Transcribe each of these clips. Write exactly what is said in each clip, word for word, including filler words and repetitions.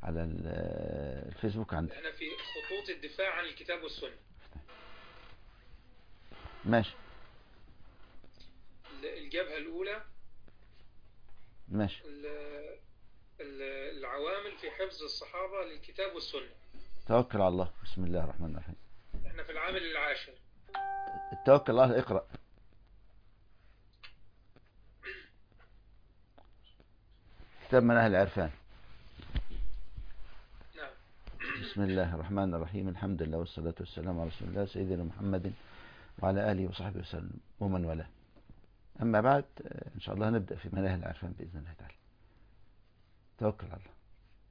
على الفيسبوك عندي. احنا في خطوط الدفاع عن الكتاب والسنة. ماشي. الجبهة الأولى ماشي. العوامل في حفظ الصحابة للكتاب والسنة. توكل على الله. بسم الله الرحمن الرحيم. احنا في العامل العاشر. التوكل على الله. اقرأ. كتاب مناهل العرفان. نعم. بسم الله الرحمن الرحيم. الحمد لله والصلاة والسلام على رسول الله سيدنا محمد وعلى آله وصحبه وسلم ومن والاه. أما بعد، إن شاء الله نبدأ في مناهل العرفان بإذن الله تعالى. توكل على الله.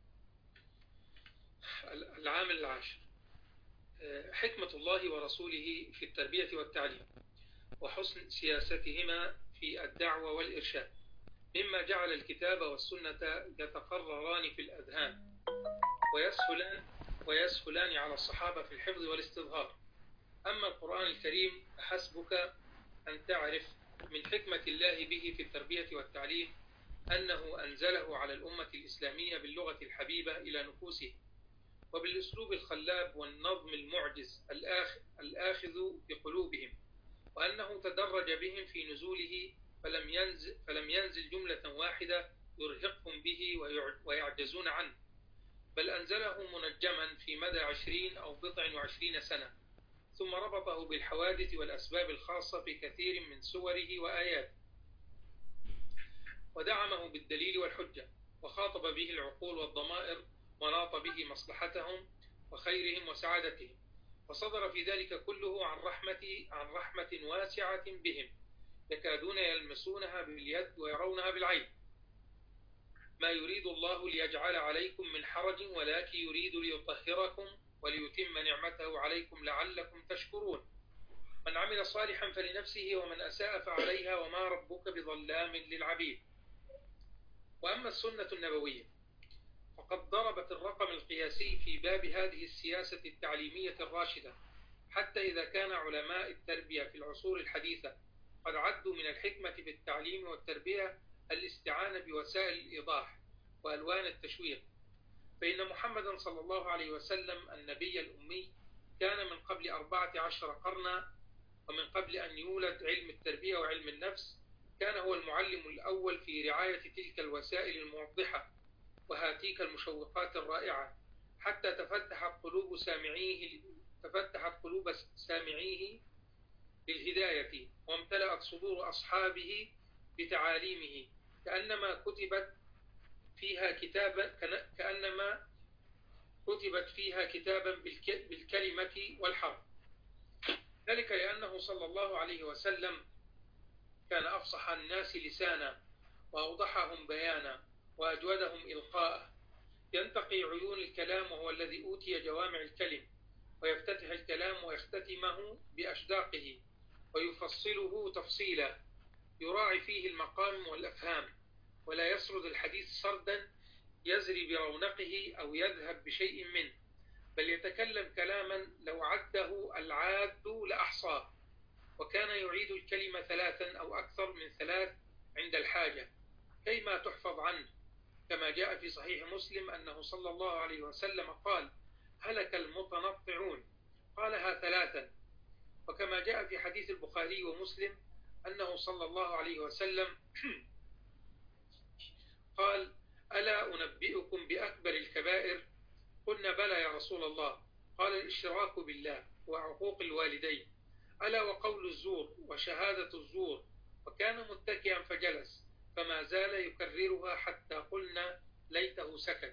العامل العاشر: حكمة الله ورسوله في التربية والتعليم، وحسن سياستهما في الدعوة والإرشاد، مما جعل الكتاب والسنة يتقرران في الأذهان ويسهلان, ويسهلان على الصحابة في الحفظ والاستظهار. أما القرآن الكريم فحسبك أن تعرف من حكمة الله به في التربية والتعليم أنه أنزله على الأمة الإسلامية باللغة الحبيبة إلى نفوسه، وبالأسلوب الخلاب والنظم المعجز الآخذ بقلوبهم، وأنه تدرج بهم في نزوله فلم ينزل, فلم ينزل جملة واحدة يرهقهم به ويعجزون عنه، بل أنزله منجما في مدى عشرين أو بضع وعشرين سنة، ثم ربطه بالحوادث والأسباب الخاصة في كثير من سوره وآياته، ودعمه بالدليل والحجة، وخاطب به العقول والضمائر، وناط به مصلحتهم وخيرهم وسعادتهم، وصدر في ذلك كله عن رحمة, عن رحمة واسعة بهم يكادون يلمسونها باليد ويرونها بالعين. ما يريد الله ليجعل عليكم من حرج، ولكن يريد ليطهركم وليتم نعمته عليكم لعلكم تشكرون. من عمل صالحا فلنفسه ومن أساء فعليها وما ربك بظلام للعبيد. وأما السنة النبوية فقد ضربت الرقم القياسي في باب هذه السياسة التعليمية الراشدة، حتى إذا كان علماء التربية في العصور الحديثة قد عدوا من الحكمة في التعليم والتربية الاستعانة بوسائل الإيضاح وألوان التشويق، فإن محمدا صلى الله عليه وسلم النبي الأمي كان من قبل أربعة عشر قرنا، ومن قبل أن يولد علم التربية وعلم النفس كان هو المعلم الأول في رعاية تلك الوسائل الموضحة وهاتيك المشوقات الرائعة، حتى تفتحت قلوب سامعيه تفتحت قلوب سامعيه للهداية، وامتلأت صدور أصحابه بتعاليمه، كأنما كتبت فيها كتابا كأنما كتبت فيها كتابا بالكلمة والحرف. ذلك لأنه صلى الله عليه وسلم كان أفصح الناس لسانا، وأوضحهم بيانا، وأجودهم إلقاء، ينتقي عيون الكلام، وهو الذي أوتي جوامع الكلم، ويفتتح الكلام ويختتمه بأشداقه، ويفصله تفصيلا، يراعي فيه المقام والأفهام، ولا يسرد الحديث سردا يزري برونقه أو يذهب بشيء منه، بل يتكلم كلاما لو عده العاد لأحصاه، وكان يعيد الكلمة ثلاثا أو أكثر من ثلاث عند الحاجة كيما تحفظ عنه، كما جاء في صحيح مسلم أنه صلى الله عليه وسلم قال: هلك المتنطعون، قالها ثلاثا. وكما جاء في حديث البخاري ومسلم أنه صلى الله عليه وسلم قال: ألا أنبئكم بأكبر الكبائر؟ قلنا: بلى يا رسول الله. قال: الاشراك بالله وعقوق الوالدين، ألا وقول الزور وشهادة الزور. وكان متكئا فجلس، فما زال يكررها حتى قلنا ليته سكت.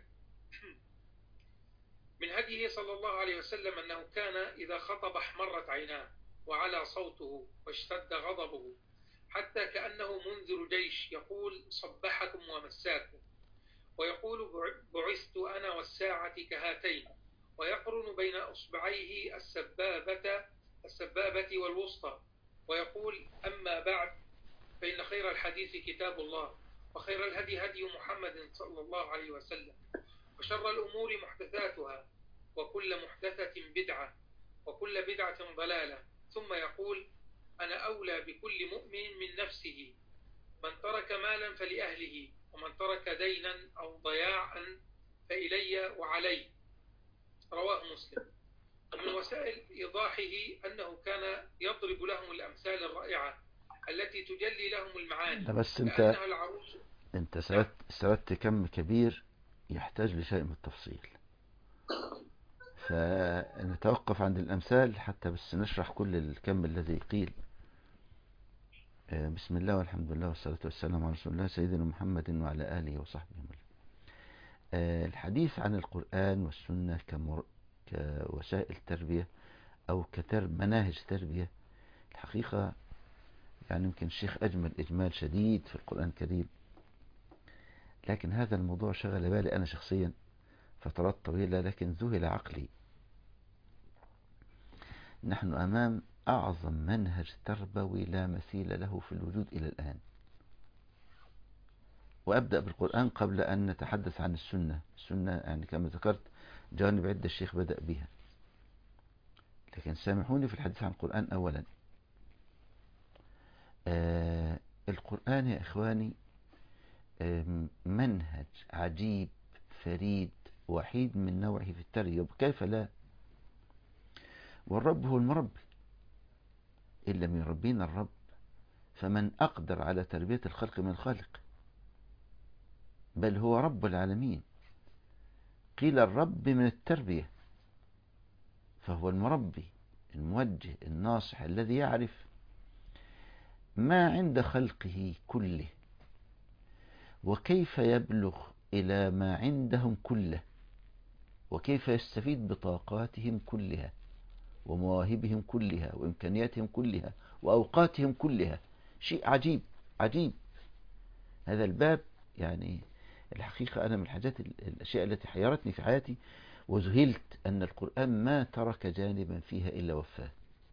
من هديه صلى الله عليه وسلم أنه كان إذا خطب احمرت عيناه وعلى صوته واشتد غضبه، حتى كأنه منذر جيش يقول: صبحكم ومساكم، ويقول: بعثت أنا والساعة كهاتين، ويقرن بين أصبعيه السبابة السبابة والوسطى، ويقول: أما بعد، فإن خير الحديث كتاب الله، وخير الهدي هدي محمد صلى الله عليه وسلم، وشر الأمور محدثاتها، وكل محدثة بدعة، وكل بدعة ضلالة. ثم يقول: أنا أولى بكل مؤمن من نفسه، من ترك مالا فلأهله، ومن ترك دينا أو ضياعا فإلي وعلي، رواه مسلم. ومن وسائل إيضاحه أنه كان يضرب لهم الأمثال الرائعة التي تجلي لهم المعاني، ده بس انت كأنها العروس. انت نعم. سردت سردت كم كبير يحتاج لشيء من التفصيل، فنتوقف عند الأمثال حتى بس نشرح كل الكم الذي قيل. بسم الله والحمد لله والصلاة والسلام على رسول الله سيدنا محمد وعلى آله وصحبه وسلم. الحديث عن القرآن والسنة كمر... كوسائل تربية أو كمناهج تربية، الحقيقة يعني يمكن الشيخ أجمل إجمال شديد في القرآن الكريم، لكن هذا الموضوع شغل بالي أنا شخصيا فترات طويلة، لكن ذهل عقلي. نحن أمام أعظم منهج تربوي لا مثيل له في الوجود إلى الآن. وأبدأ بالقرآن قبل أن نتحدث عن السنة. السنة يعني كما ذكرت جوانب عدة الشيخ بدأ بها، لكن سامحوني في الحديث عن القرآن أولا. آه القرآن يا إخواني آه منهج عجيب فريد وحيد من نوعه في التربية، وكيف لا؟ والرب هو المربي، إن لم يربينا الرب فمن أقدر على تربية الخلق من الخالق، بل هو رب العالمين. قيل الرب من التربية، فهو المربي الموجه الناصح الذي يعرف ما عند خلقه كله وكيف يبلغ إلى ما عندهم كله، وكيف يستفيد بطاقاتهم كلها ومواهبهم كلها وإمكانياتهم كلها وأوقاتهم كلها. شيء عجيب عجيب هذا الباب. يعني الحقيقة أنا من الحاجات الأشياء التي حيرتني في حياتي وذهلت أن القرآن ما ترك جانبا فيها إلا وفاه.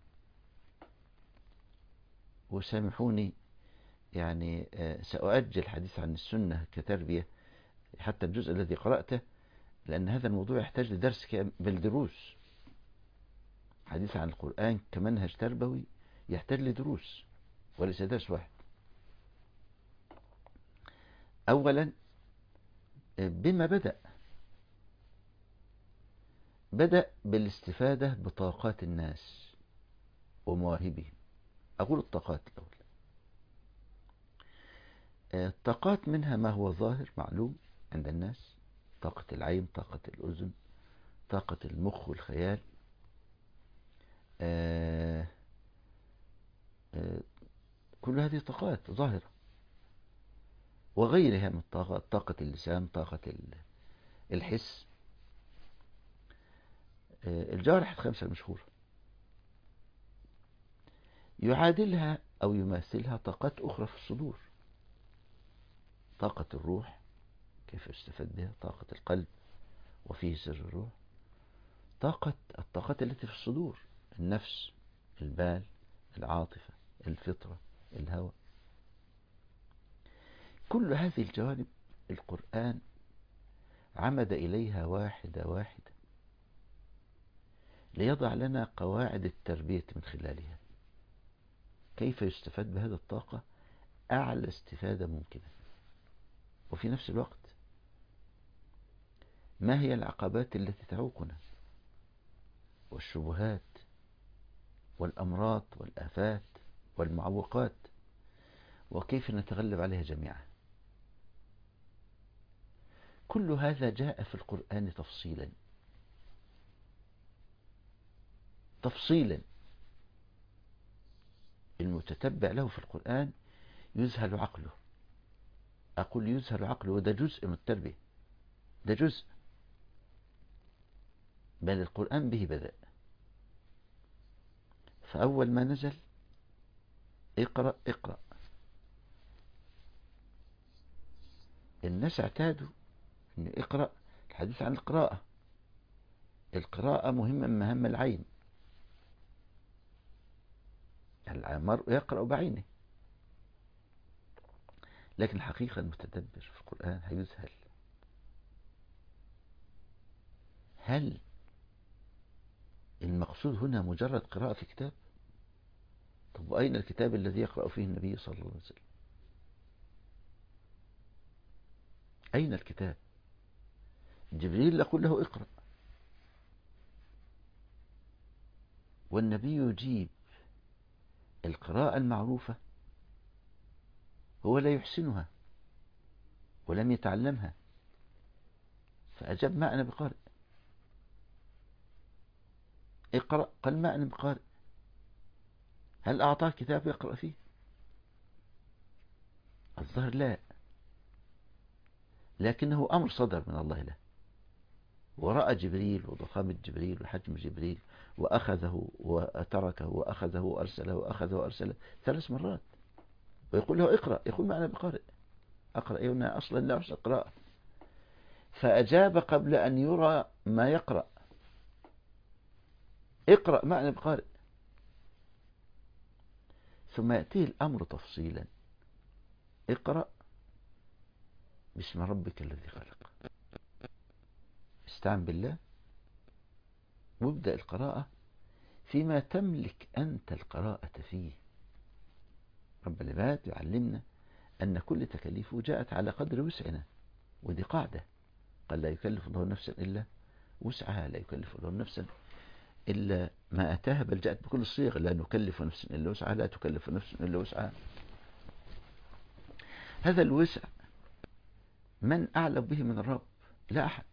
وسامحوني يعني سأؤجل الحديث عن السنة كتربية حتى الجزء الذي قرأته، لأن هذا الموضوع يحتاج لدرس بل دروس. حديث عن القرآن كمنهج تربوي يحتاج لدروس وليس درس واحد. أولا بما بدأ بدأ بالاستفادة بطاقات الناس ومواهبهم. أقول الطاقات الأول. الطاقات منها ما هو ظاهر معلوم عند الناس، طاقة العين، طاقة الأذن، طاقة المخ والخيال، آه آه كل هذه طاقات ظاهرة، وغيرها من الطاقات، طاقة اللسان، طاقة الحس، آه الجوارح الخمسة المشهورة. يعادلها أو يماثلها طاقات أخرى في الصدور، طاقة الروح كيف يستفاد بها، طاقة القلب وفيه سر الروح، طاقة الطاقات التي في الصدور، النفس، البال، العاطفة، الفطرة، الهوى. كل هذه الجوانب القرآن عمد إليها واحدة واحدة ليضع لنا قواعد التربية من خلالها، كيف يستفاد بهذه الطاقة أعلى استفادة ممكنة، وفي نفس الوقت ما هي العقبات التي تعوقنا والشبهات والأمراض والآفات والمعوقات، وكيف نتغلب عليها جميعا. كل هذا جاء في القرآن تفصيلا تفصيلا. المتتبع له في القرآن يذهل عقله. أقول يذهل عقله، وده جزء من التربية، ده جزء، بل القرآن به بدأ. فأول ما نزل اقرأ اقرأ. الناس اعتادوا أن اقرأ الحديث عن القراءة. القراءة مهمة من مهام العين، المرء يقرأ بعينه، لكن الحقيقة المتدبر في القرآن هيذهل. هل المقصود هنا مجرد قراءة في كتاب؟ طب وأين الكتاب الذي يقرأ فيه النبي صلى الله عليه وسلم؟ أين الكتاب؟ جبريل يقول له اقرأ، والنبي يجيب القراءة المعروفة، هو لا يحسنها ولم يتعلمها، فأجاب ما أنا بقارئ. اقرأ، قال ما أنا بقارئ. هل أعطاه كتاب يقرأ فيه؟ الظاهر لا، لكنه أمر صدر من الله له، ورأى جبريل وضخامة جبريل وحجم جبريل، وأخذه وتركه وأخذه وأرسله وأخذه وأرسله ثلاث مرات، ويقول له اقرأ، يقول ما أنا بقارئ. أقرأ إيه وأنا أصلا لا أحسن قراءة؟ فأجاب قبل أن يرى ما يقرأ، اقرأ ما أنا بقارئ. ثم يأتيه الأمر تفصيلا، اقرأ باسم ربك الذي خلق، استعن بالله وابدأ القراءة فيما تملك أنت القراءة فيه. رب العباد يعلمنا أن كل تكاليفه جاءت على قدر وسعنا، ودي قاعدة، قال لا يكلف الله نفسا إلا وسعها، لا يكلف الله نفسا إلا ما أتاها، بل جاءت بكل الصيغ، لا نكلف نفسا إلا وسعها، لا تكلف نفسا إلا وسعها. هذا الوسع من أعلم به من الرب؟ لا أحد.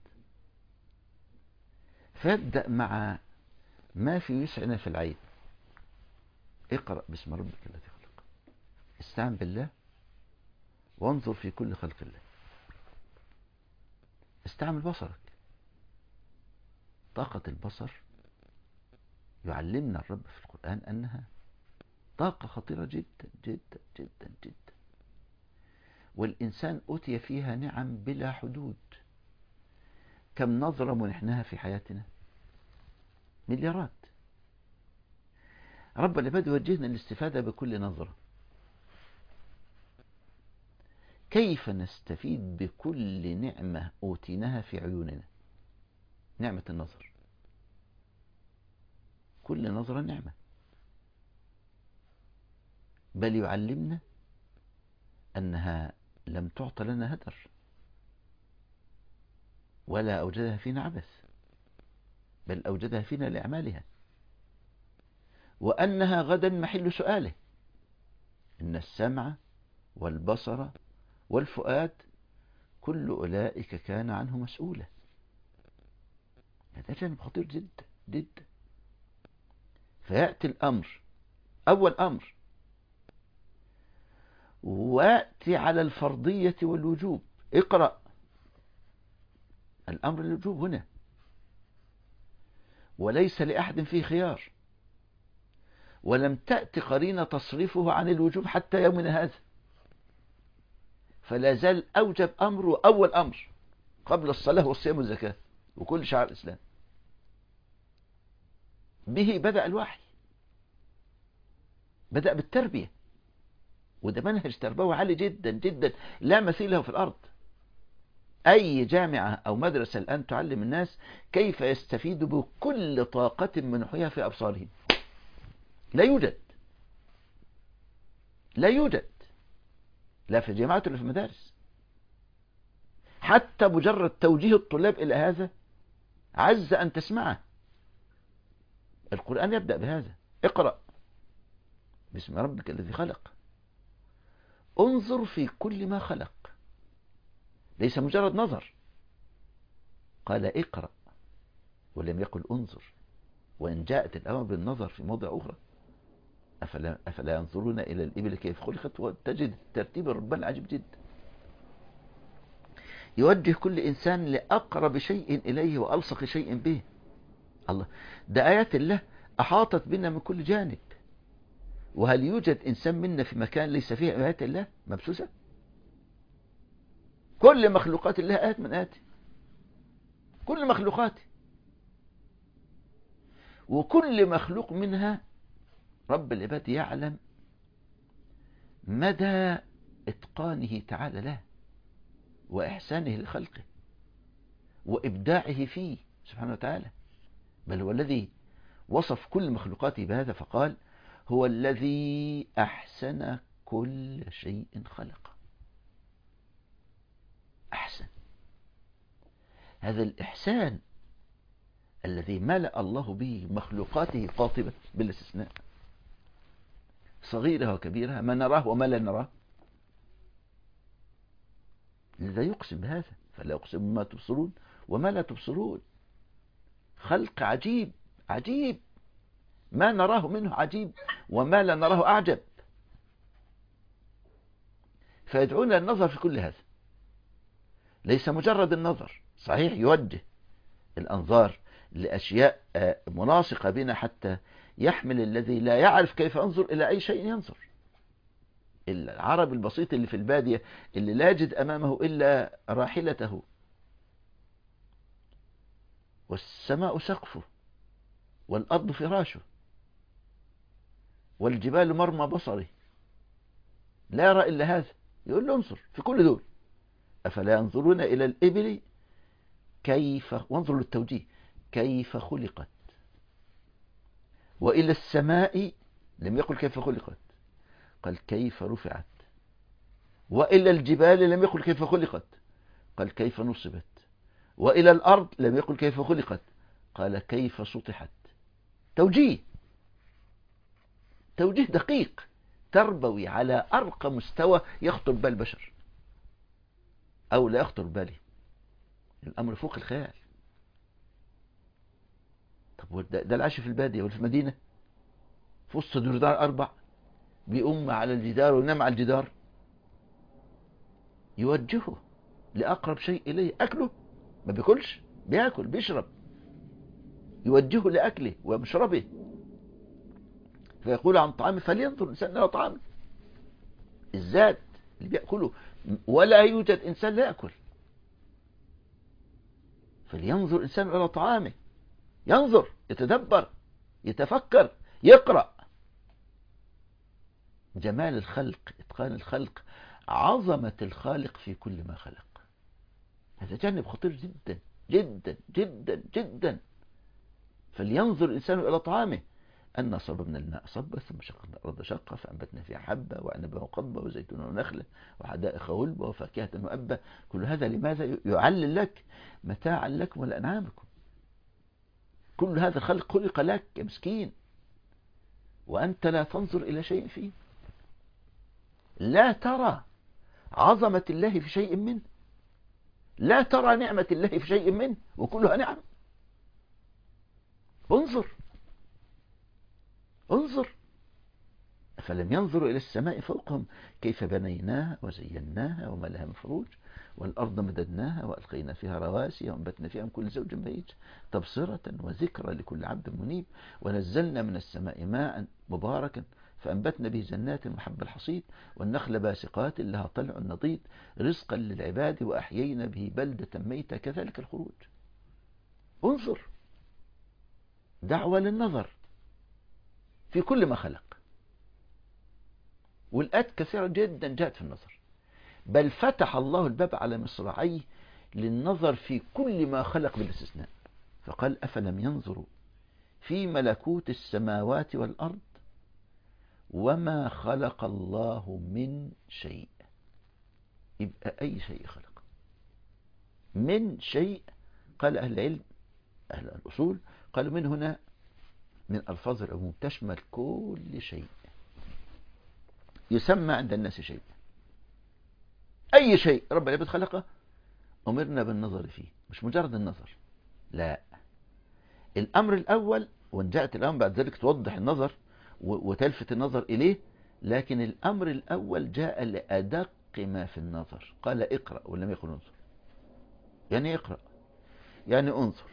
فابدأ مع ما في وسعنا في العين، اقرأ باسم ربك الذي خلق، استعن بالله وانظر في كل خلق الله، استعمل بصرك. طاقة البصر يعلمنا الرب في القرآن أنها طاقة خطيرة جدا جدا جدا جدا، والإنسان أتي فيها نعم بلا حدود. كم نظرة منحناها في حياتنا؟ مليارات. رب العباد يوجهنا الاستفادة بكل نظرة. كيف نستفيد بكل نعمة أوتيناها في عيوننا؟ نعمة النظر، كل نظرة نعمة، بل يعلمنا أنها لم تعط لنا هدر، ولا أوجدها فينا عبث، بل أوجدها فينا لأعمالها، وأنها غدا محل سؤاله. إن السمع والبصر والفؤاد كل أولئك كان عنه مسؤولا. هذا جانب خطير جدا جدا. فيأتي الأمر، أول أمر، وأتي على الفرضية والوجوب، اقرأ. الأمر الوجوب هنا، وليس لأحد فيه خيار، ولم تأتي قرينة تصرفه عن الوجوب حتى يومنا هذا، فلا زال أوجب أمر أول أمر قبل الصلاة والصيام والزكاة وكل شعائر الإسلام. به بدأ الوحي، بدأ بالتربية، وده منهج تربوي عالي جدا جدا لا مثيل له في الأرض. أي جامعة أو مدرسة الآن تعلم الناس كيف يستفيدوا بكل طاقة منحوها في أبصارهم؟ لا يوجد، لا يوجد، لا في الجامعات ولا في المدارس. حتى مجرد توجيه الطلاب إلى هذا عز أن تسمعه. القرآن يبدأ بهذا، اقرأ باسم ربك الذي خلق. انظر في كل ما خلق، ليس مجرد نظر. قال اقرأ ولم يقل انظر، وإن جاءت الأمر بالنظر في موضع أخرى. أفلا, أفلا ينظرون إلى الإبل كيف خلقت، وتجد ترتيب ربنا عجيب جدا. يوجه كل إنسان لأقرب شيء إليه وألصق شيء به. الله، ده آيات الله أحاطت بنا من كل جانب. وهل يوجد إنسان منا في مكان ليس فيه آيات الله مبسوسة؟ كل مخلوقات الله آيات من آياته، كل مخلوقاته، وكل مخلوق منها رب العباد يعلم مدى إتقانه تعالى له، وإحسانه لخلقه، وإبداعه فيه سبحانه وتعالى. بل هو الذي وصف كل مخلوقاته بهذا فقال هو الذي أحسن كل شيء خلق. أحسن. هذا الإحسان الذي ملأ الله به مخلوقاته قاطبة بلا استثناء، صغيرها وكبيرها، ما نراه وما لا نراه. لذا يقسم بهذا، فلا يقسم بما تبصرون وما لا تبصرون. خلق عجيب عجيب، ما نراه منه عجيب وما لا نراه أعجب. فيدعونا النظر في كل هذا، ليس مجرد النظر. صحيح يوجه الأنظار لأشياء مناسقة بنا حتى يحمل الذي لا يعرف كيف ينظر إلى أي شيء ينظر. العرب البسيط اللي في البادية اللي لا يجد أمامه إلا راحلته، والسماء سقفه والأرض فراشه والجبال مرمى بصره، لا يرى إلا هذا، يقول له انظر في كل دول. أفلا ينظرون إلى الإبل كيف، وانظروا للتوجيه، كيف خلقت، وإلى السماء لم يقل كيف خلقت، قال كيف رفعت، وإلى الجبال لم يقل كيف خلقت، قال كيف نصبت، وإلى الأرض لم يقل كيف خلقت، قال كيف سطحت. توجيه، توجيه دقيق تربوي على أرقى مستوى يخطر بال البشر أو لا يخطر باله. الأمر فوق الخيال. طب ده العاش في البادية وفي المدينة في وسط جدار أربع، بيقوم على الجدار وينام على الجدار، يوجهه لأقرب شيء إليه. أكله ما بياكلش، بياكل بيشرب، يوجهه لأكله ومشربه. فيقول عن طعامه فلينظر الإنسان إلى طعامه. الذات اللي بيأكله، ولا يوجد إنسان لا يأكل. فلينظر الإنسان إلى طعامه، ينظر، يتدبر، يتفكر، يقرأ. جمال الخلق، إتقان الخلق، عظمة الخالق في كل ما خلق. هذا جانب خطير جدا جدا جدا جدا. فلينظر الإنسان إلى طعامه أن صببنا الماء صبا ثم شققنا الأرض شقا فأنبتنا فيها حبة وعنبا وقضبا وزيتونا ونخلا وحدائق غلبا وفاكهة وأبا. كل هذا لماذا؟ يعلل لك متاعا لكم ولأنعامكم. كل هذا الخلق خلق لك يا مسكين، وأنت لا تنظر إلى شيء فيه، لا ترى عظمة الله في شيء منه، لا ترى نعمة الله في شيء منه، وكلها نعم. انظر انظر. فلم ينظروا إلى السماء فوقهم كيف بنيناها وزيناها وما لها من فروج، والأرض مددناها وألقينا فيها رواسي وأنبتنا فيها من كل زوج بهيج تبصرة وذكرى لكل عبد منيب، ونزلنا من السماء ماء مباركا فأنبتنا به جنات وحب الحصيد والنخل باسقات لها طلع نضيد رزقا للعباد وأحيينا به بلدة ميتة كذلك الخروج. انظر، دعوة للنظر في كل ما خلق. والآيات كثيرة جدا جاءت في النظر، بل فتح الله الباب على مصراعيه للنظر في كل ما خلق بالاستثناء. فقال أفلم ينظروا في ملكوت السماوات والأرض وما خلق الله من شيء. يبقى أي شيء خلق من شيء. قال أهل العلم أهل الأصول قالوا من هنا من ألفاظ العموم تشمل كل شيء يسمى عند الناس شيء. أي شيء رب العباد خلقه أمرنا بالنظر فيه، مش مجرد النظر، لا. الأمر الأول، وإن جاءت الآن بعد ذلك توضح النظر وتلفت النظر إليه، لكن الأمر الأول جاء لأدق ما في النظر. قال اقرأ ولم يقل انظر. يعني اقرأ يعني انظر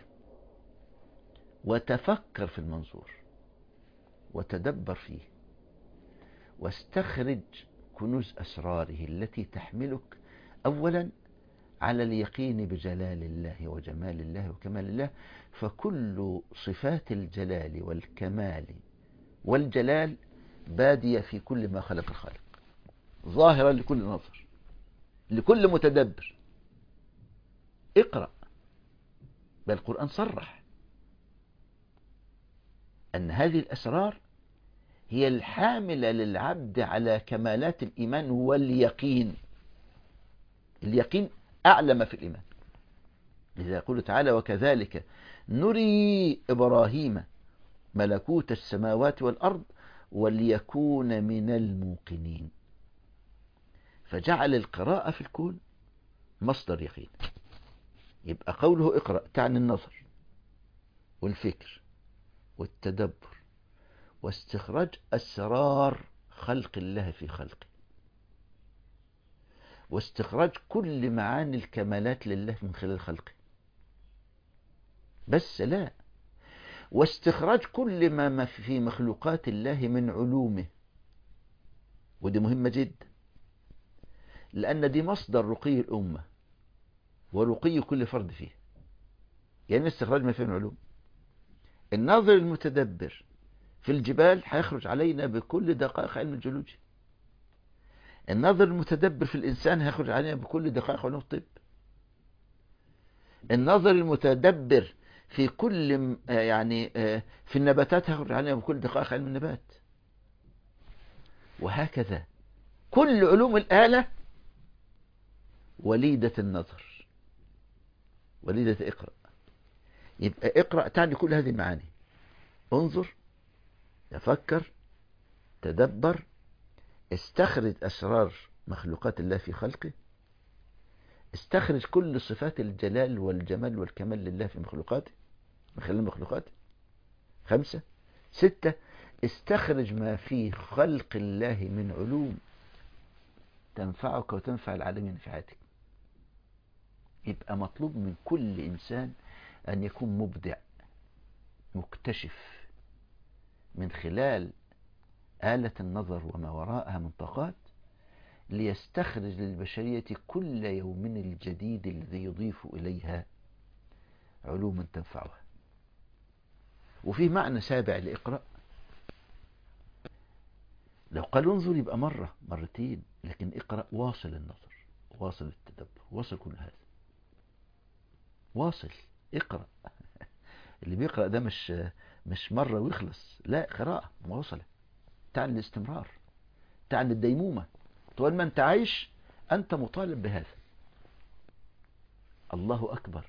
وتفكر في المنظور وتدبر فيه واستخرج كنوز أسراره التي تحملك أولا على اليقين بجلال الله وجمال الله وكمال الله. فكل صفات الجلال والكمال والجلال بادية في كل ما خلق الخالق، ظاهرة لكل نظر لكل متدبر. اقرأ. بل القرآن صرح أن هذه الأسرار هي الحاملة للعبد على كمالات الإيمان واليقين. اليقين أعلى ما في الإيمان، لذا يقول تعالى وكذلك نري إبراهيم ملكوت السماوات والأرض وليكون من الموقنين. فجعل القراءة في الكون مصدر يقين. يبقى قوله اقرأ تعني النظر والفكر والتدبر واستخراج أسرار خلق الله في خلقه، واستخراج كل معاني الكمالات لله من خلال خلقه، بس لا، واستخراج كل ما في مخلوقات الله من علومه. ودي مهمة جدا، لأن دي مصدر رقي الأمة ورقي كل فرد فيه. يعني استخراج ما فيه من علوم. الناظر المتدبر في الجبال هيخرج علينا بكل دقائق علم الجيولوجيا. الناظر المتدبر في الإنسان هيخرج علينا بكل دقائق علوم الطب. الناظر المتدبر في كل يعني في النباتات هيخرج علينا بكل دقائق علم النبات. وهكذا كل علوم الآلة وليدة النظر، وليدة اقرأ. يبقى اقرأ تعني كل هذه المعاني. انظر، تفكر، تدبر، استخرج أسرار مخلوقات الله في خلقه، استخرج كل صفات الجلال والجمال والكمال لله في مخلوقاته من خلال مخلوقاته. خمسة. ستة. استخرج ما في خلق الله من علوم تنفعك وتنفع العالمين في حياتك. يبقى مطلوب من كل إنسان أن يكون مبدع مكتشف من خلال آلة النظر وما وراءها من طاقات، ليستخرج للبشرية كل يوم الجديد الذي يضيف إليها علوما تنفعها. وفي معنى سابع لإقرأ. لو قال انظر يبقى مرة مرتين، لكن اقرأ واصل النظر، واصل التدبر، واصل كل هذا، واصل اقرأ. اللي بيقرأ ده مش مش مرة ويخلص، لا، قراءة مواصلة تعني الاستمرار، تعني الديمومة. طول ما انت عايش انت مطالب بهذا. الله أكبر.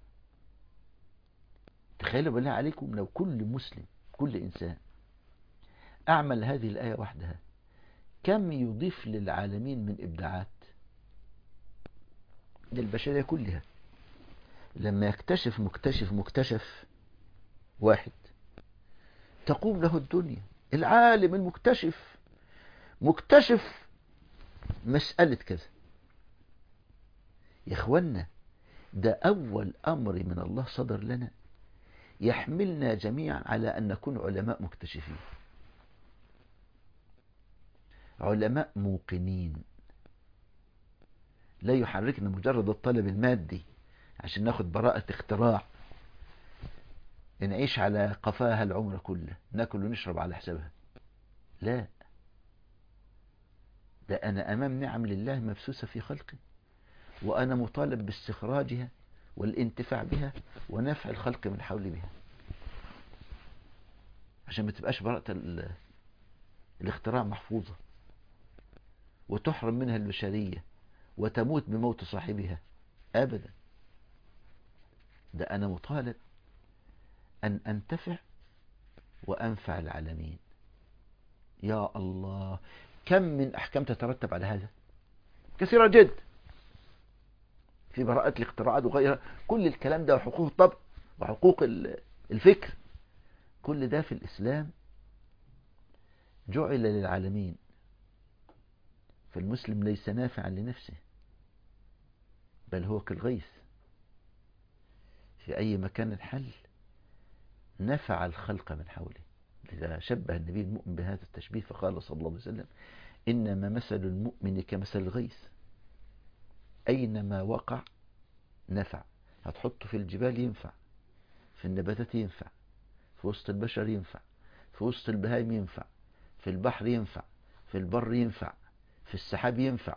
تخيلوا بالله عليكم لو كل مسلم كل إنسان أعمل هذه الآية وحدها، كم يضيف للعالمين من إبداعات للبشرية كلها. لما يكتشف مكتشف مكتشف واحد تقوم له الدنيا. العالم المكتشف مكتشف مسألة كذا. يا إخوانا، ده أول أمر من الله صدر لنا يحملنا جميعا على أن نكون علماء مكتشفين، علماء موقنين. لا يحركنا مجرد الطلب المادي عشان ناخد براءة اختراع نعيش على قفاها العمر كله، ناكل ونشرب على حسابها. لا، ده أنا أمام نعم لله مبثوثة في خلقي، وأنا مطالب باستخراجها والانتفاع بها ونفع الخلق من حولي بها، عشان ما تبقاش براءة الاختراع محفوظة وتحرم منها البشرية وتموت بموت صاحبها أبدا. ده أنا مطالب أن أنتفع وأنفع العالمين. يا الله، كم من أحكام تترتب على هذا، كثيرة جدا، في براءة الاختراعات وغيرها. كل الكلام ده وحقوق الطبع وحقوق الفكر، كل ده في الإسلام جعل للعالمين. فالمسلم ليس نافعا لنفسه، بل هو كالغيث في أي مكان الحل نفع الخلق من حوله. لذا شبه النبي المؤمن بهذا التشبيه فقال صلى الله عليه وسلم: إنما مثل المؤمن كمثل الغيث، أينما وقع نفع. هتحطه في الجبال ينفع، في النباتات ينفع، في وسط البشر ينفع، في وسط البهائم ينفع، في البحر ينفع، في البر ينفع، في السحاب ينفع.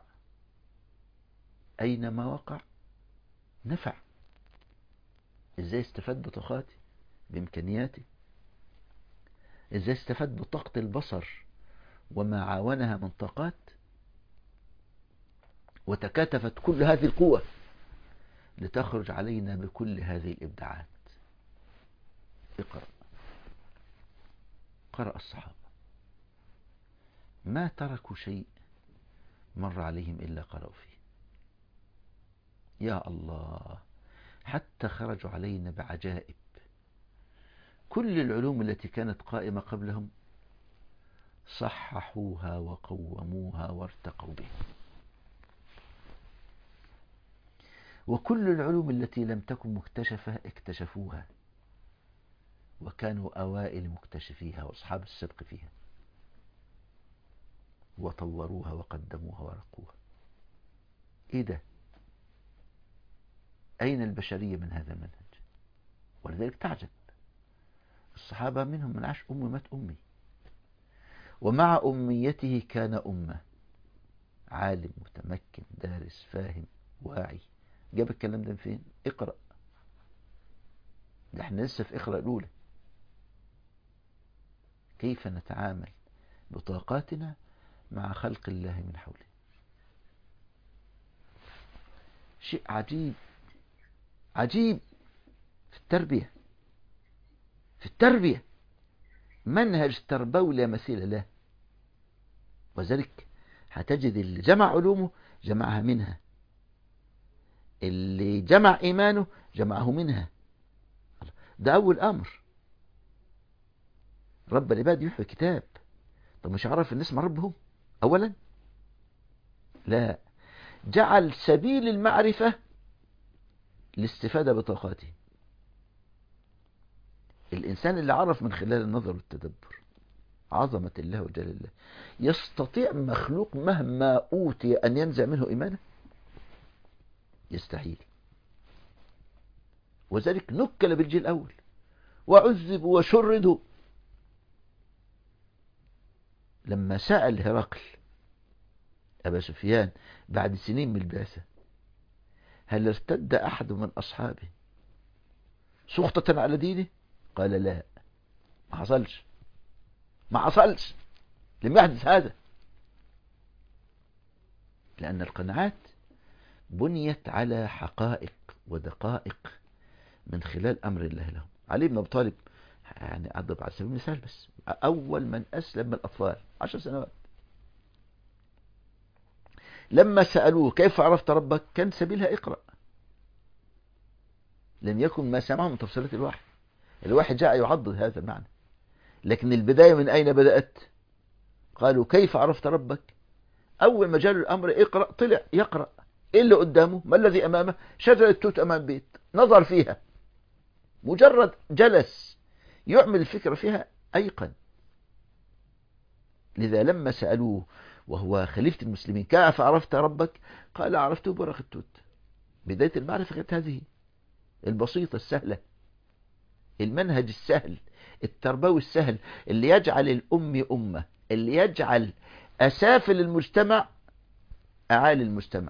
أينما وقع نفع. إزاي استفاد بطاقاتي بإمكانياتي؟ إزاي استفاد بطاقة البصر وما عاونها من طاقات، وتكاتفت كل هذه القوة لتخرج علينا بكل هذه الإبداعات. اقرأ. قرأ الصحابة ما تركوا شيء مر عليهم إلا قرأوا فيه. يا الله، حتى خرجوا علينا بعجائب. كل العلوم التي كانت قائمة قبلهم صححوها وقوموها وارتقوا بها، وكل العلوم التي لم تكن مكتشفة اكتشفوها، وكانوا أوائل مكتشفيها وأصحاب السبق فيها، وطوروها وقدموها ورقوها. إيه ده؟ أين البشرية من هذا المنهج؟ ولذلك تعجب، الصحابة منهم من عاش أمي مات أمي، ومع أميته كان أمة، عالم متمكن دارس فاهم واعي. جاب الكلام ده فين؟ اقرأ. ده احنا لسه في اقرأ الأولى. كيف نتعامل بطاقاتنا مع خلق الله من حوله. شيء عجيب عجيب في التربية. في التربية منهج تربوي لا مثيل له، وذلك هتجد اللي جمع علومه جمعها منها، اللي جمع إيمانه جمعه منها. ده أول أمر. رب العباد يحيي كتاب. طب مش عارف الناس مع ربهم أولا؟ لا، جعل سبيل المعرفة الاستفادة بطاقاته. الإنسان اللي عرف من خلال النظر والتدبر عظمة الله وجلال الله، يستطيع مخلوق مهما أوتي أن ينزع منه إيمانه؟ يستحيل. وذلك نكل بالجيل الأول وعذبوا وشردوا. لما سأل هرقل أبا سفيان بعد سنين من البعثة هل ارتد أحد من أصحابه سخطة على دينه؟ قال لا، ما حصلش ما حصلش لم يحدث هذا. لأن القناعات بنيت على حقائق ودقائق من خلال أمر الله لهم. علي بن أبي طالب، يعني أضرب على سبيل المثال بس، أول من أسلم من الأطفال عشر سنوات، لما سألوه كيف عرفت ربك كان سبيلها اقرأ. لم يكن ما سمعه من تفسيرات الوحي. الوحي جاء يعضد هذا المعنى، لكن البداية من أين بدأت؟ قالوا كيف عرفت ربك؟ أول ما جاء الأمر اقرأ، طلع يقرأ. إيه اللي قدامه؟ ما الذي أمامه؟ شجرة توت أمام بيت، نظر فيها، مجرد جلس يعمل الفكرة فيها أيقن. لذا لما سألوه وهو خليفة المسلمين كيف عرفت ربك؟ قال عرفته برق التوت. بداية المعرفة كانت هذه البسيطة السهلة، المنهج السهل التربوي السهل اللي يجعل الأم أمة، اللي يجعل أسافل المجتمع أعالي المجتمع،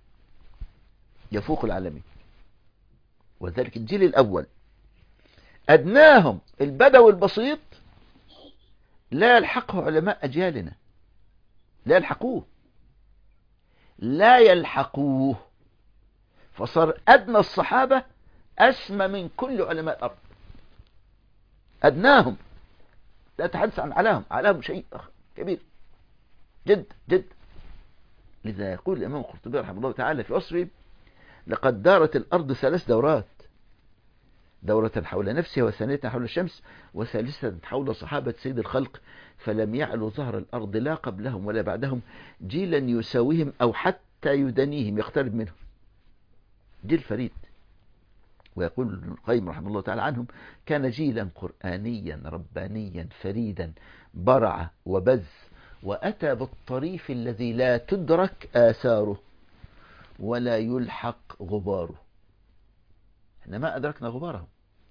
يفوق العالمين. وذلك الجيل الأول أدناهم البدوي البسيط لا يلحقه علماء أجيالنا، لا يلحقوه لا يلحقوه فصار أدنى الصحابة أسمى من كل علماء الأرض. أدناهم، لا أتحدث عن علاهم، علاهم شيء كبير جد جد. لذا يقول الإمام القرطبي رحمه الله تعالى في وصفه: لقد دارت الأرض ثلاث دورات، دورة حول نفسها، وثانية حول الشمس، وثالثة حول صحابة سيد الخلق، فلم يعلو ظهر الأرض لا قبلهم ولا بعدهم جيلا يساويهم أو حتى يدنيهم يقترب منهم. جيل فريد. ويقول ابن القيم رحمه الله تعالى عنهم: كان جيلا قرآنيا ربانيا فريدا برع وبذ، وأتى بالطريف الذي لا تدرك آثاره ولا يلحق غباره. احنا ما أدركنا غبارهم.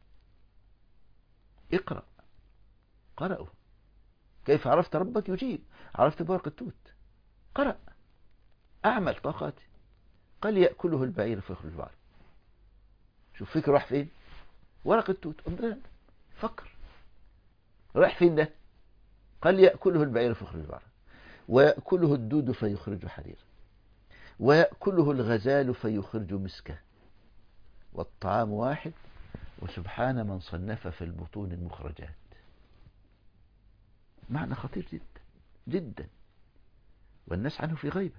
اقرأ. قرأوا. كيف عرفت ربك؟ يجيب: عرفت بورق التوت. قرأ. أعمل طاقاتي. قال: يأكله البعير فيخرج البعر. شوف فكر راح فين؟ ورق التوت. فكر راح فين ده؟ قال: يأكله البعير فيخرج البعر، ويأكله الدود فيخرج حريرا، ويأكله الغزال فيخرج مسكه، والطعام واحد، وسبحان من صنف في البطون المخرجات. معنى خطير جدا جدا، والناس عنه في غيبة.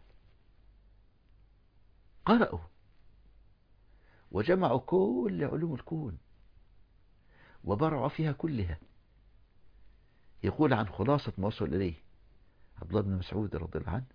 قرأوا وجمعوا كل علوم الكون وبرعوا فيها كلها. يقول عن خلاصة ما وصل إليه عبد الله بن مسعود رضي الله عنه،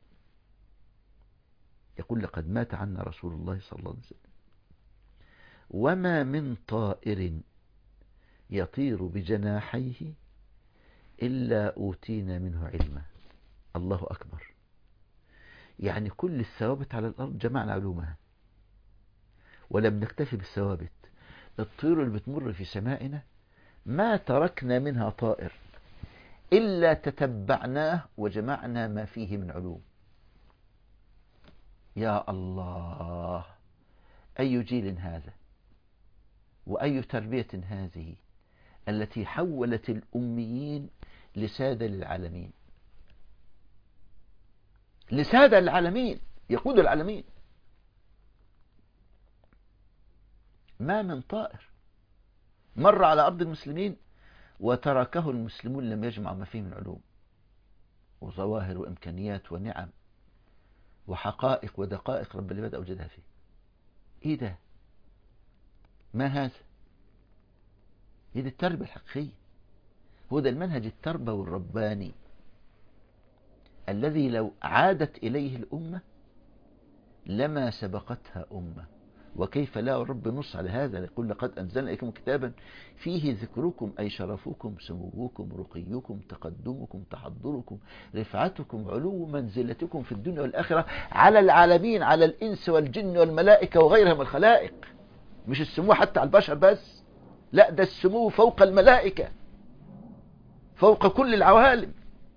يقول لقد مات عنا رسول الله صلى الله عليه وسلم وما من طائر يطير بجناحيه إلا أوتينا منه علما. الله أكبر. يعني كل الثوابت على الأرض جمعنا علومها، ولم نكتفي بالثوابت. الطيور اللي بتمر في سمائنا ما تركنا منها طائر إلا تتبعناه وجمعنا ما فيه من علوم. يا الله، أي جيل هذا، وأي تربية هذه التي حولت الأميين لسادة للعالمين. لسادة للعالمين، يقود العالمين. ما من طائر مر على أرض المسلمين وتركه المسلمون لم يجمعوا ما فيه من علوم وظواهر وإمكانيات ونعم وحقائق ودقائق رب العباد أوجدها فيه. إيه ده؟ ما هذا؟ هي دي التربية الحقيقية. هو ده المنهج التربوي الرباني الذي لو عادت إليه الأمة لما سبقتها أمة. وكيف لا رب نص على هذا، يقول لقد أنزلنا إليكم كتابا فيه ذكركم أي شرفكم سموكم رقيكم تقدمكم تحضركم رفعتكم علو منزلتكم في الدنيا والآخرة على العالمين، على الإنس والجن والملائكة وغيرها من الخلائق. مش السمو حتى على البشر بس، لا، ده السمو فوق الملائكة، فوق كل العوالم.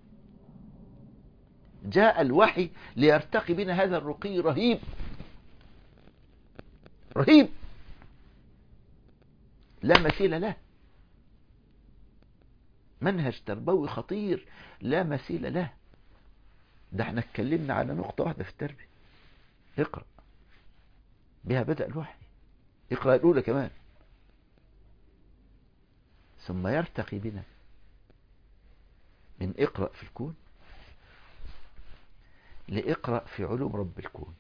جاء الوحي ليرتقي بنا هذا الرقي رهيب رهيب لا مثيل له. منهج تربوي خطير لا مثيل له. ده احنا اتكلمنا على نقطة واحدة في التربية، اقرأ، بها بدأ الوحي. اقرأ الأولى كمان، ثم يرتقي بنا من اقرأ في الكون لإقرأ في علوم رب الكون.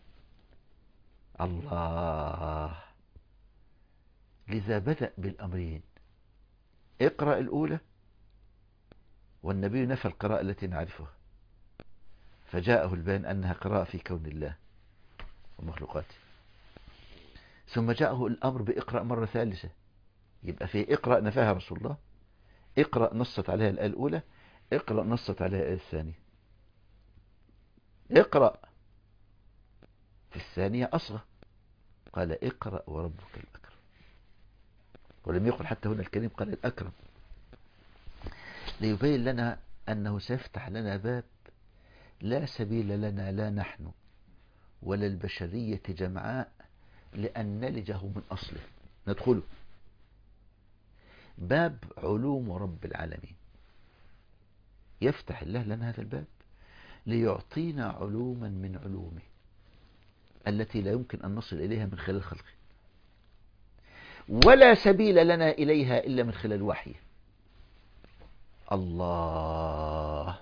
الله. لذا بدأ بالأمرين، اقرأ الأولى، والنبي نفى القراءة التي نعرفها فجاءه البيان أنها قراءة في كون الله ومخلوقاته. ثم جاءه الأمر بإقرأ مرة ثالثة، يبقى في اقرأ نفاها رسول الله، اقرأ نصت عليها الآية الأولى، اقرأ نصت عليها الآية الثانية. اقرأ في الثانية أصغى، قال اقرأ وربك الأكرم، ولم يقل حتى هنا الكريم، قال الأكرم، ليبين لنا أنه سيفتح لنا باب لا سبيل لنا لا نحن ولا البشرية جمعاء لأن نلجه من أصله ندخله. باب علوم رب العالمين، يفتح الله لنا هذا الباب ليعطينا علوما من علومه التي لا يمكن أن نصل إليها من خلال خلقه، ولا سبيل لنا إليها إلا من خلال وحيه. الله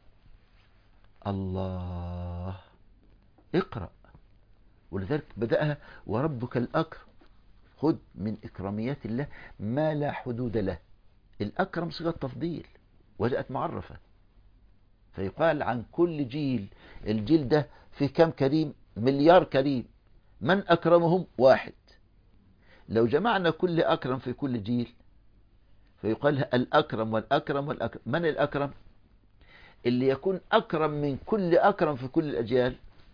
الله. اقرأ. ولذلك بدأها وربك الأكرم. خذ من إكراميات الله ما لا حدود له. الأكرم صيغة تفضيل وجاءت معرفة، فيقال عن كل جيل، الجيل ده في كم كريم؟ مليار كريم. من أكرمهم؟ واحد. لو جمعنا كل أكرم في كل جيل فيقال الأكرم والأكرم والأكرم. من الأكرم؟ اللي يكون أكرم من كل أكرم في كل الأجيال.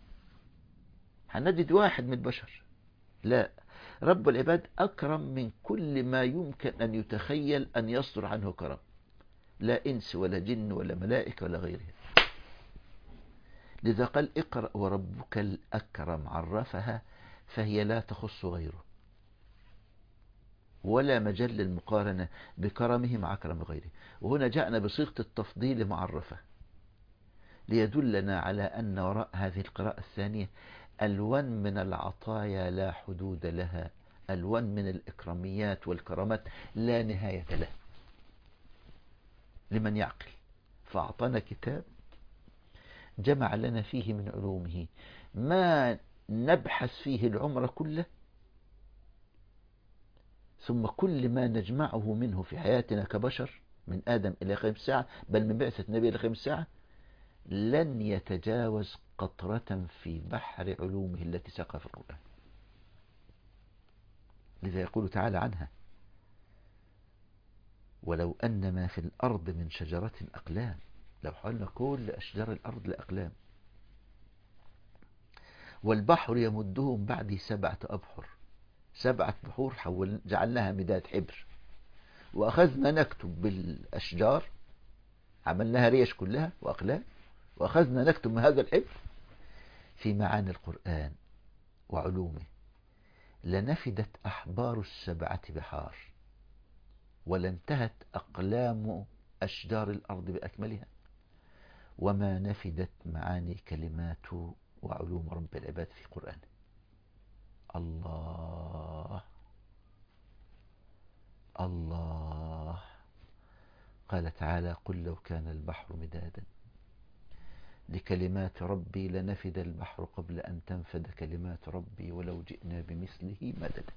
هنجد واحد من البشر؟ لا، رب العباد أكرم من كل ما يمكن أن يتخيل أن يصدر عنه كرم، لا إنس ولا جن ولا ملائكة ولا غيرها. لذا قال اقرأ وربك الأكرم، عرفها فهي لا تخص غيره ولا مجال للمقارنة بكرمه مع كرم غيره. وهنا جاءنا بصيغة التفضيل معرفة ليدلنا على أن وراء هذه القراءة الثانية ألوان من العطايا لا حدود لها ألوان من الإكراميات والكرامات لا نهاية له لمن يعقل. فأعطانا كتاب جمع لنا فيه من علومه ما نبحث فيه العمر كله، ثم كل ما نجمعه منه في حياتنا كبشر من آدم إلى قيام الساعة، بل من بعثة النبي إلى قيام الساعة، لن يتجاوز قطرة في بحر علومه التي ساقها في القرآن. لذا يقول تعالى عنها: ولو أن ما في الأرض من شجرة أقلام، لو حولنا كل أشجار الأرض لأقلام، والبحر يمده من بعده سبعة أبحر، سبعة بحور حول جعلناها مداد حبر، وأخذنا نكتب بالأشجار، عملناها ريش كلها وأقلام، وأخذنا نكتب من هذا الحبر في معاني القرآن وعلومه، لنفدت أحبار السبعة بحار، ولانتهت أقلام أشجار الأرض بأكملها، وما نفدت معاني كلمات وعلوم رب العباد في قرآنه. الله الله. قال تعالى: قل لو كان البحر مدادا لكلمات ربي لنفد البحر قبل أن تنفد كلمات ربي ولو جئنا بمثله مددا.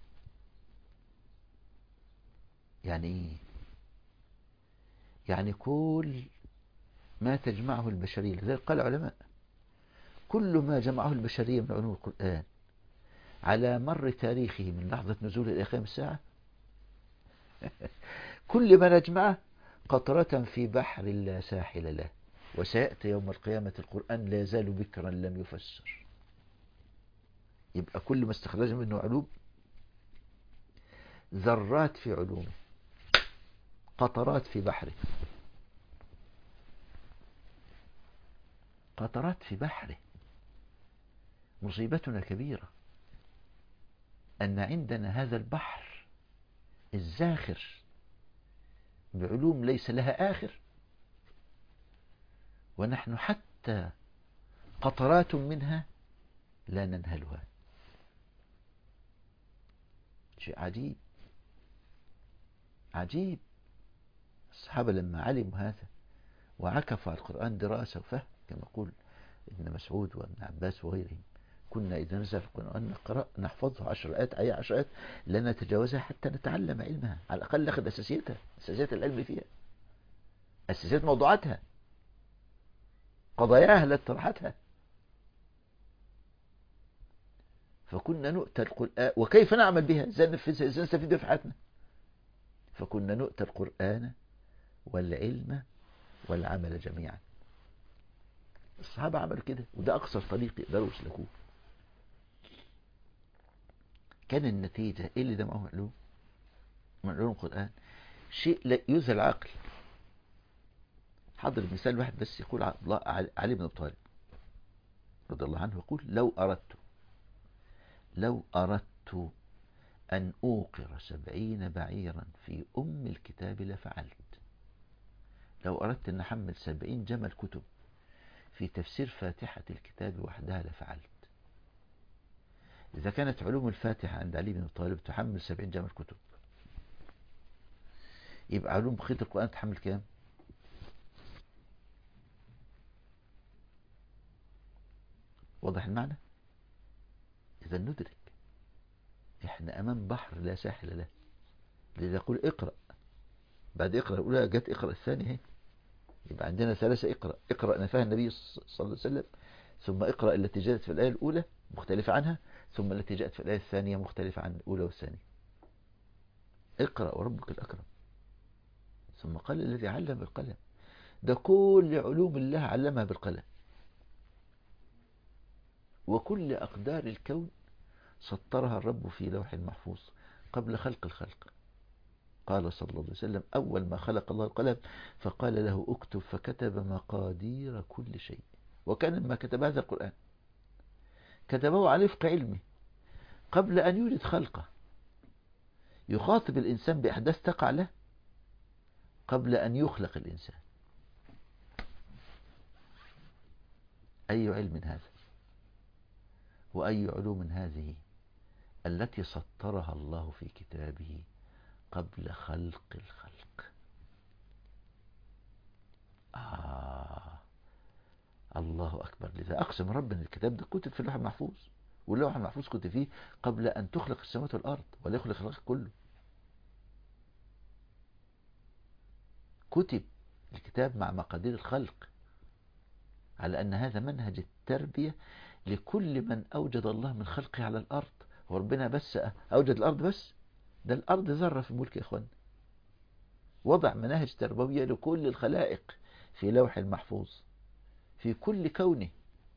يعني إيه؟ يعني كل ما تجمعه البشرية، لذلك قال العلماء: كل ما جمعه البشرية من علوم القرآن على مر تاريخه من لحظة نزول إلى قيام الساعة كل ما نجمعه قطرة في بحر لا ساحل له، وسيأتي يوم القيامة القرآن لا يزال بكرا لم يفسر. يبقى كل ما استخرج منه علوم ذرات في علومه، قطرات في بحره، قطرات في بحره. مصيبتنا كبيرة أن عندنا هذا البحر الزاخر بعلوم ليس لها آخر، ونحن حتى قطرات منها لا ننهلها. شيء عجيب عجيب. الصحابة لما علموا هذا وعكفوا على القرآن دراسة وفهم، كما يقول ابن مسعود وابن عباس وغيرهم: كنا إذا نزل القرآن نقرأ نحفظه عشر آيات أي عشر آيات لا نتجاوزها حتى نتعلم علمها، على الأقل نأخذ أساسيتها، أساسيات العلم فيها، أساسيات موضوعاتها، قضاياها التي طرحتها. فكنا نؤتى القرآن وكيف نعمل بها، ازاي ننفذها، ازاي نستفيد بها في حياتنا. فكنا نؤتى القرآن والعلم والعمل جميعا. الصحابة عملوا كده، وده أقصر طريق يقدروا يسلكوه. كان النتيجة إيه اللي ده معه علوم من علوم القرآن؟ شيء لا يذهل العقل. حضر مثال واحد بس، يقول علي بن أبي طالب رضي الله عنه يقول: لو أردت لو أردت أن أوقر سبعين بعيرا في أم الكتاب لفعلت. لو أردت أن أحمل سبعين جمل كتب في تفسير فاتحة الكتاب وحدها لفعلت. إذا كانت علوم الفاتحة عند علي بن أبي طالب تحمل سبعين جمل كتب، يبقى علوم بقية القرآن تحمل كام؟ واضح المعنى؟ إذا ندرك إحنا أمام بحر لا ساحل له. لذا يقول: اقرأ. بعد اقرأ الأولى جت اقرأ الثانية هي. يبقى عندنا ثلاثة اقرأ. اقرأ نفاها النبي صلى الله عليه وسلم، ثم اقرأ التي جاءت في الآية الأولى مختلفة عنها، ثم التي جاءت في الآية الثانية مختلفة عن الأولى والثانية. اقرأ وربك الأكرم. ثم قال: الذي علم بالقلم. ده كل علوم الله علمها بالقلم، وكل أقدار الكون سطرها الرب في لوح محفوظ قبل خلق الخلق. قال صلى الله عليه وسلم: أول ما خلق الله القلم فقال له اكتب، فكتب مقادير كل شيء. وكان ما كتب هذا القرآن كتبه على وفق علمه قبل أن يولد خلقه، يخاطب الإنسان بأحداث تقع له قبل أن يخلق الإنسان. أي علم هذا وأي علوم هذه التي سطرها الله في كتابه قبل خلق الخلق. آه الله أكبر. لذا أقسم ربنا الكتاب ده كتب في اللوح المحفوظ، واللوح المحفوظ كتب فيه قبل أن تخلق السماوات والأرض ولا يخلق الخلق كله. كتب الكتاب مع مقادير الخلق، على أن هذا منهج التربية لكل من أوجد الله من خلقه على الأرض. وربنا بس أوجد الأرض بس؟ ده الأرض ذرة في الملك يا إخوان. وضع مناهج تربوية لكل الخلائق في لوح المحفوظ في كل كونه.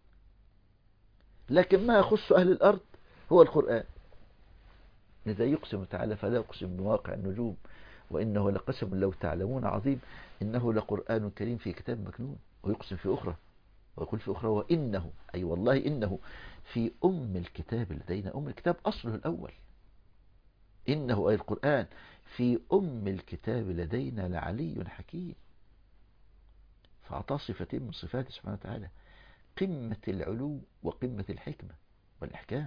لكن ما يخص أهل الأرض هو القرآن. لذا يقسم تعالى فلا أقسم بمواقع النجوم وإنه لقسم لو تعلمون عظيم إنه لقرآن كريم في كتاب مكنون. ويقسم في أخرى ويقول في أخرى وإنه أي والله إنه في أم الكتاب لدينا. أم الكتاب أصله الأول. إنه أي القرآن في أم الكتاب لدينا لعلي حكيم. فأعطاه صفتين من صفاته سبحانه وتعالى، قمة العلو وقمة الحكمة والإحكام.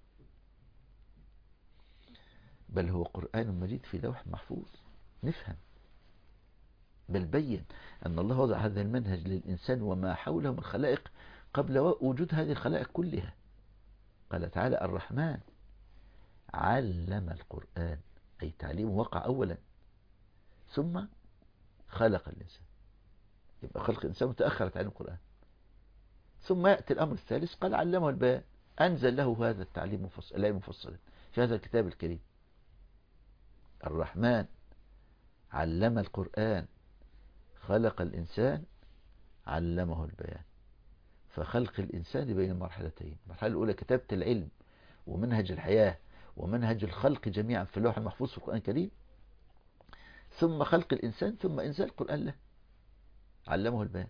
بل هو قرآن مجيد في لوح محفوظ. نفهم. بل بين أن الله وضع هذا المنهج للإنسان وما حوله من خلائق قبل وجود هذه الخلائق كلها. قال تعالى الرحمن علم القرآن، أي تعليمه وقع أولا ثم خلق الإنسان. يبقى خلق الإنسان متأخر تعليم القرآن. ثم يأتي الأمر الثالث قال علمه البيان، أنزل له هذا التعليم مفصل العلم مفصلا في هذا الكتاب الكريم. الرحمن علم القرآن خلق الإنسان علمه البيان. فخلق الإنسان بين مرحلتين. المرحلة الأولى كتابة العلم ومنهج الحياة ومنهج الخلق جميعا في اللوح المحفوظ في القرآن الكريم، ثم خلق الإنسان ثم إنزال القرآن له علمه البيان.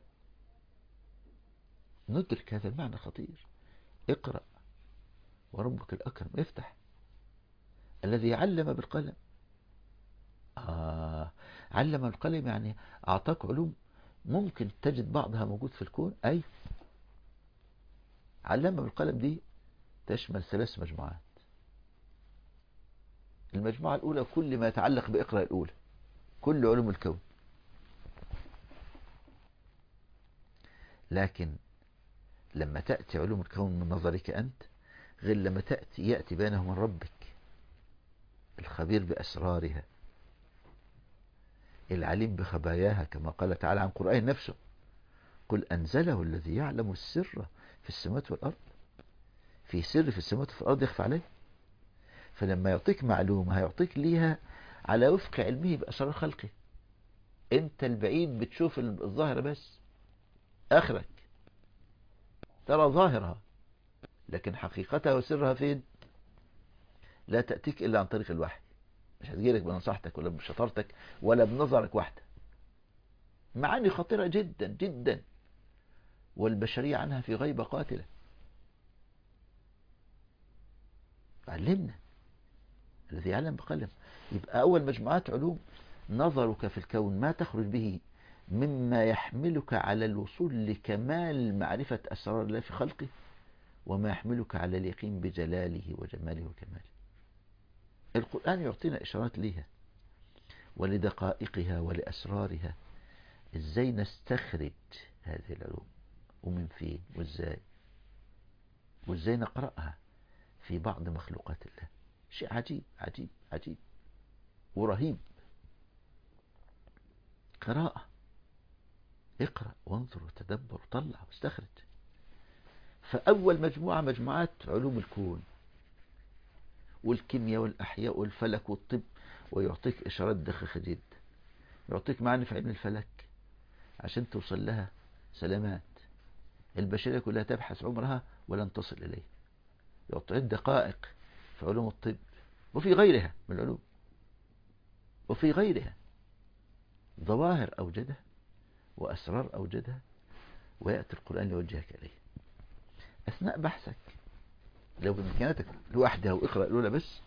ندرك هذا المعنى خطير. اقرأ وربك الأكرم. افتح. الذي علم بالقلم. آه علم القلم يعني أعطاك علوم ممكن تجد بعضها موجود في الكون. أي علم بالقلم دي تشمل ثلاث مجموعات. المجموعة الأولى كل ما يتعلق بإقرأ الأولى، كل علوم الكون. لكن لما تأتي علوم الكون من نظرك أنت غير لما تأتي يأتي بينه من ربك الخبير بأسرارها العليم بخباياها، كما قال تعالى عن قرآن نفسه قل أنزله الذي يعلم السر في السماوات والأرض. في سر في السماوات وفي الأرض يخفى عليه. فلما يعطيك معلومة هيعطيك ليها على وفق علمه بأسرار خلقه. انت البعيد بتشوف الظاهرة بس، آخرك ترى ظاهرها لكن حقيقتها وسرها فين؟ لا تأتيك إلا عن طريق الوحي. مش هتجيلك بنصيحتك ولا بشطارتك ولا بنظرك واحدة. معاني خطيرة جدا جدا والبشرية عنها في غيبة قاتلة. علمنا الذي يعلم بقلم. يبقى أول مجموعات علوم نظرك في الكون ما تخرج به مما يحملك على الوصول لكمال معرفة أسرار الله في خلقه وما يحملك على اليقين بجلاله وجماله وكماله. القرآن يعطينا إشارات لها ولدقائقها ولأسرارها. إزاي نستخرج هذه العلوم ومن فين وإزاي وإزاي نقرأها في بعض مخلوقات الله. شيء عجيب عجيب عجيب ورهيب. قراءة. اقرأ وانظر وتدبر وطلع واستخرج. فأول مجموعة مجموعات علوم الكون والكيمياء والأحياء والفلك والطب، ويعطيك إشارات دقيقة جدا. يعطيك معاني في علم الفلك عشان توصل لها سلامات. البشرية كلها تبحث عمرها ولن تصل إليه. يعطيك دقائق في علوم الطب وفي غيرها من العلوم وفي غيرها ظواهر أوجدها وأسرار أوجدها ويأتي القرآن ليوجهك إليه. أثناء بحثك لو بإمكاناتك لوحدها وإقرأ الأولى بس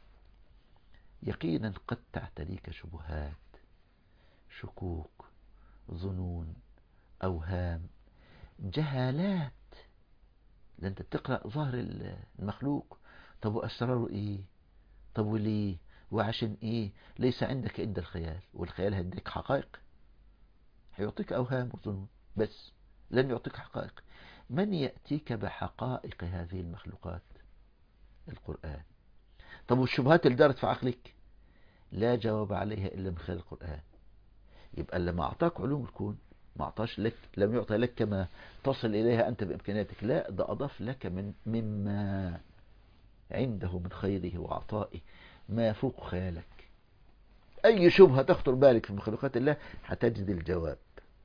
يقينا قد تعتريك شبهات شكوك ظنون أوهام جهالات. لأنت تقرأ ظاهر المخلوق طب وأسراره إيه؟ طب وليه؟ وعشان إيه؟ ليس عندك إلا الخيال، والخيال هيديك حقائق، هيعطيك أوهام وظنون بس، لن يعطيك حقائق. من يأتيك بحقائق هذه المخلوقات؟ القرآن. طب والشبهات اللي دارت في عقلك لا جواب عليها إلا من خلال القرآن. يبقى لما أعطاك علوم الكون ما أعطاش لك، لم يعطى لك كما تصل إليها أنت بإمكانياتك، لا، ده أضاف لك من مما عنده من خيره وعطائه ما يفوق خيالك. أي شبهة تخطر بالك في مخلوقات الله هتجد الجواب.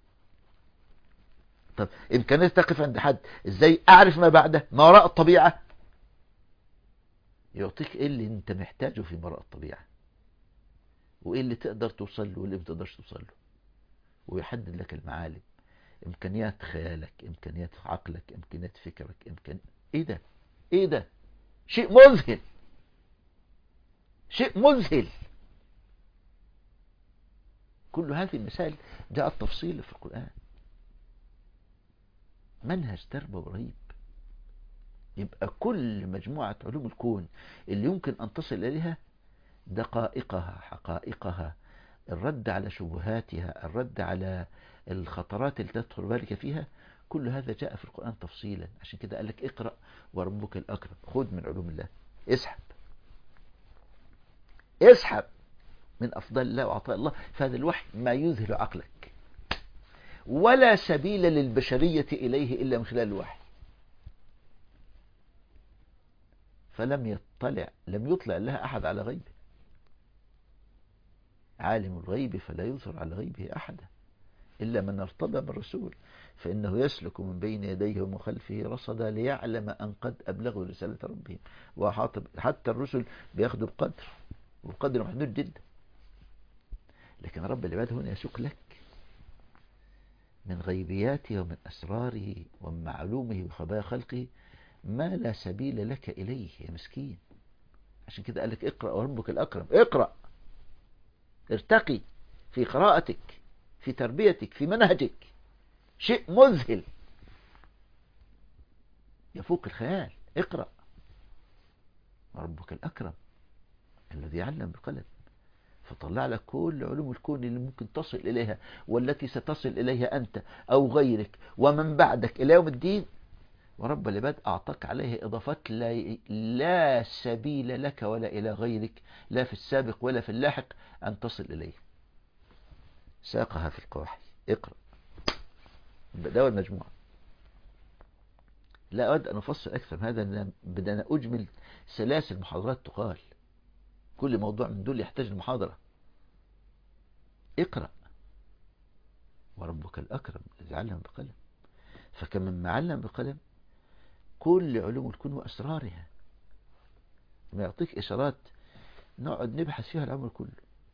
طب إمكانية تقف عند حد، إزاي أعرف ما بعده، ما وراء الطبيعة؟ يعطيك إيه اللي أنت محتاجه في وراء الطبيعة، وإيه اللي تقدر توصل له واللي ما تقدرش توصل له، ويحدد لك المعالم، إمكانيات خيالك، إمكانيات عقلك، إمكانيات فكرك، إمكان إيه ده؟ إيه ده؟ شيء مذهل، شيء مذهل. كل هذه المسائل جاءت تفصيلا في القرآن. منهج تربوي رهيب. يبقى كل مجموعة علوم الكون اللي يمكن أن تصل إليها، دقائقها، حقائقها، الرد على شبهاتها، الرد على الخطرات اللي تدخل بالك فيها، كل هذا جاء في القرآن تفصيلا. عشان كده قال لك اقرأ وربك الأكرم، خذ من علوم الله، اسحب اسحب من أفضل الله وعطاء الله. فهذا الوحي ما يذهل عقلك، ولا سبيل للبشرية إليه إلا من خلال الوحي. فلم يطلع لم يطلع لها أحد على غيبه. عالم الغيب فلا يظهر على غيبه أحدا إلا من ارتضى من رسول، فإنه يسلك من بين يديه ومن خلفه رصدا ليعلم أن قد أبلغوا رسالة ربهم وأحاط. حتى الرسل بياخدوا بقدر، والقدر محدود جدا. لكن رب العباد هنا يسوق لك من غيبياته ومن أسراره ومن معلومه وخبايا خلقه ما لا سبيل لك إليه يا مسكين. عشان كده قال لك اقرأ وربك الأكرم. اقرأ، ارتقي في قراءتك، في تربيتك، في منهجك. شيء مذهل يفوق الخيال. اقرأ وربك الأكرم الذي علم بالقلم، فطلع لك كل علوم الكون اللي ممكن تصل إليها والتي ستصل إليها أنت أو غيرك ومن بعدك إلى يوم الدين. ورب العباد أعطاك عليه إضافات لا, لا سبيل لك ولا إلى غيرك، لا في السابق ولا في اللاحق أن تصل إليه. ساقها في القواحي. اقرأ. ده المجموعة. لا أود أن أفصل أكثر من هذا، بدنا أجمل سلاسل محاضرات تقال. كل موضوع من دول يحتاج المحاضرة. اقرأ وربك الأكرم الذي علم بقلم. فكمن ما علم بقلم كل علوم الكون وأسرارها، ما يعطيك إشارات نقعد نبحث فيها العمر كله،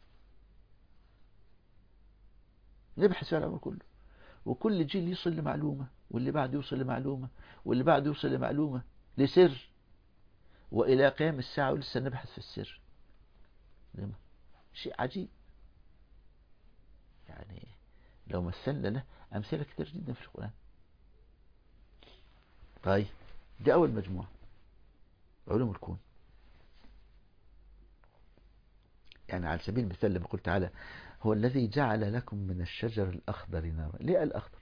نبحث فيها العمر كله. وكل جيل يوصل لمعلومة، واللي بعده يوصل لمعلومة، واللي بعده يوصل لمعلومة، لسر، وإلى قيام الساعة ولسه نبحث في السر. شيء عجيب. يعني لو مثلنا له أمثلة كتير جدا في القرآن. طيب دي أول مجموعة علوم الكون. يعني على سبيل المثال لما قلت تعالى هو الذي جعل لكم من الشجر الأخضر نارا. ليه الأخضر؟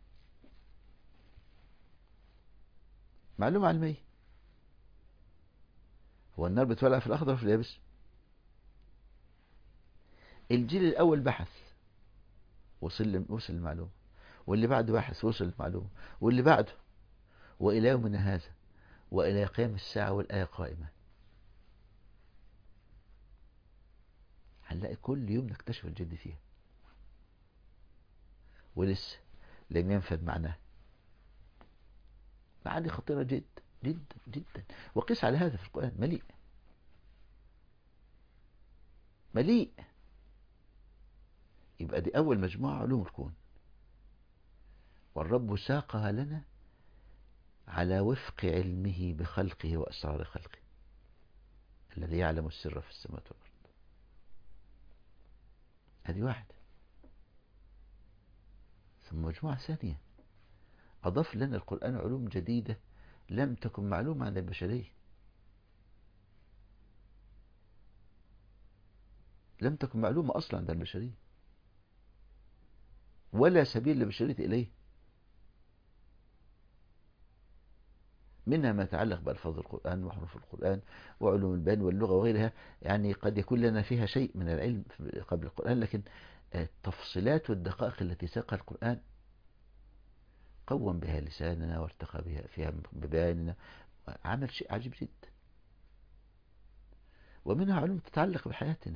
معلومة علمية. هو النار بتولع في الأخضر وفي اليابس؟ الجيل الأول بحث وصل وصل المعلومة، واللي بعده بحث وصل المعلومة، واللي بعده، وإلى يومنا هذا وإلى قيام الساعة والآية قائمة. هنلاقي كل يوم نكتشف الجديد فيها، ولسه لم ينفذ معناه. معاني خطيرة جدا جدا جدا. وقس على هذا في القرآن مليء مليء. يبقى دي أول مجموعة علوم الكون، والرب ساقها لنا على وفق علمه بخلقه وأسرار خلقه الذي يعلم السر في السماوات والأرض. هذه واحدة. ثم مجموعة ثانية أضاف لنا القرآن علوم جديدة لم تكن معلومة عن البشرية. لم تكن معلومة أصلا عند البشرية ولا سبيل لبشرية إليه. منها ما يتعلق بألفاظ القرآن وحروف القرآن وعلوم البيان واللغة وغيرها، يعني قد يكون لنا فيها شيء من العلم قبل القرآن، لكن التفصيلات والدقائق التي ساقها القرآن قوم بها لساننا وارتقى بها فيها ببياننا، عمل شيء عجيب جدا. ومنها علوم تتعلق بحياتنا،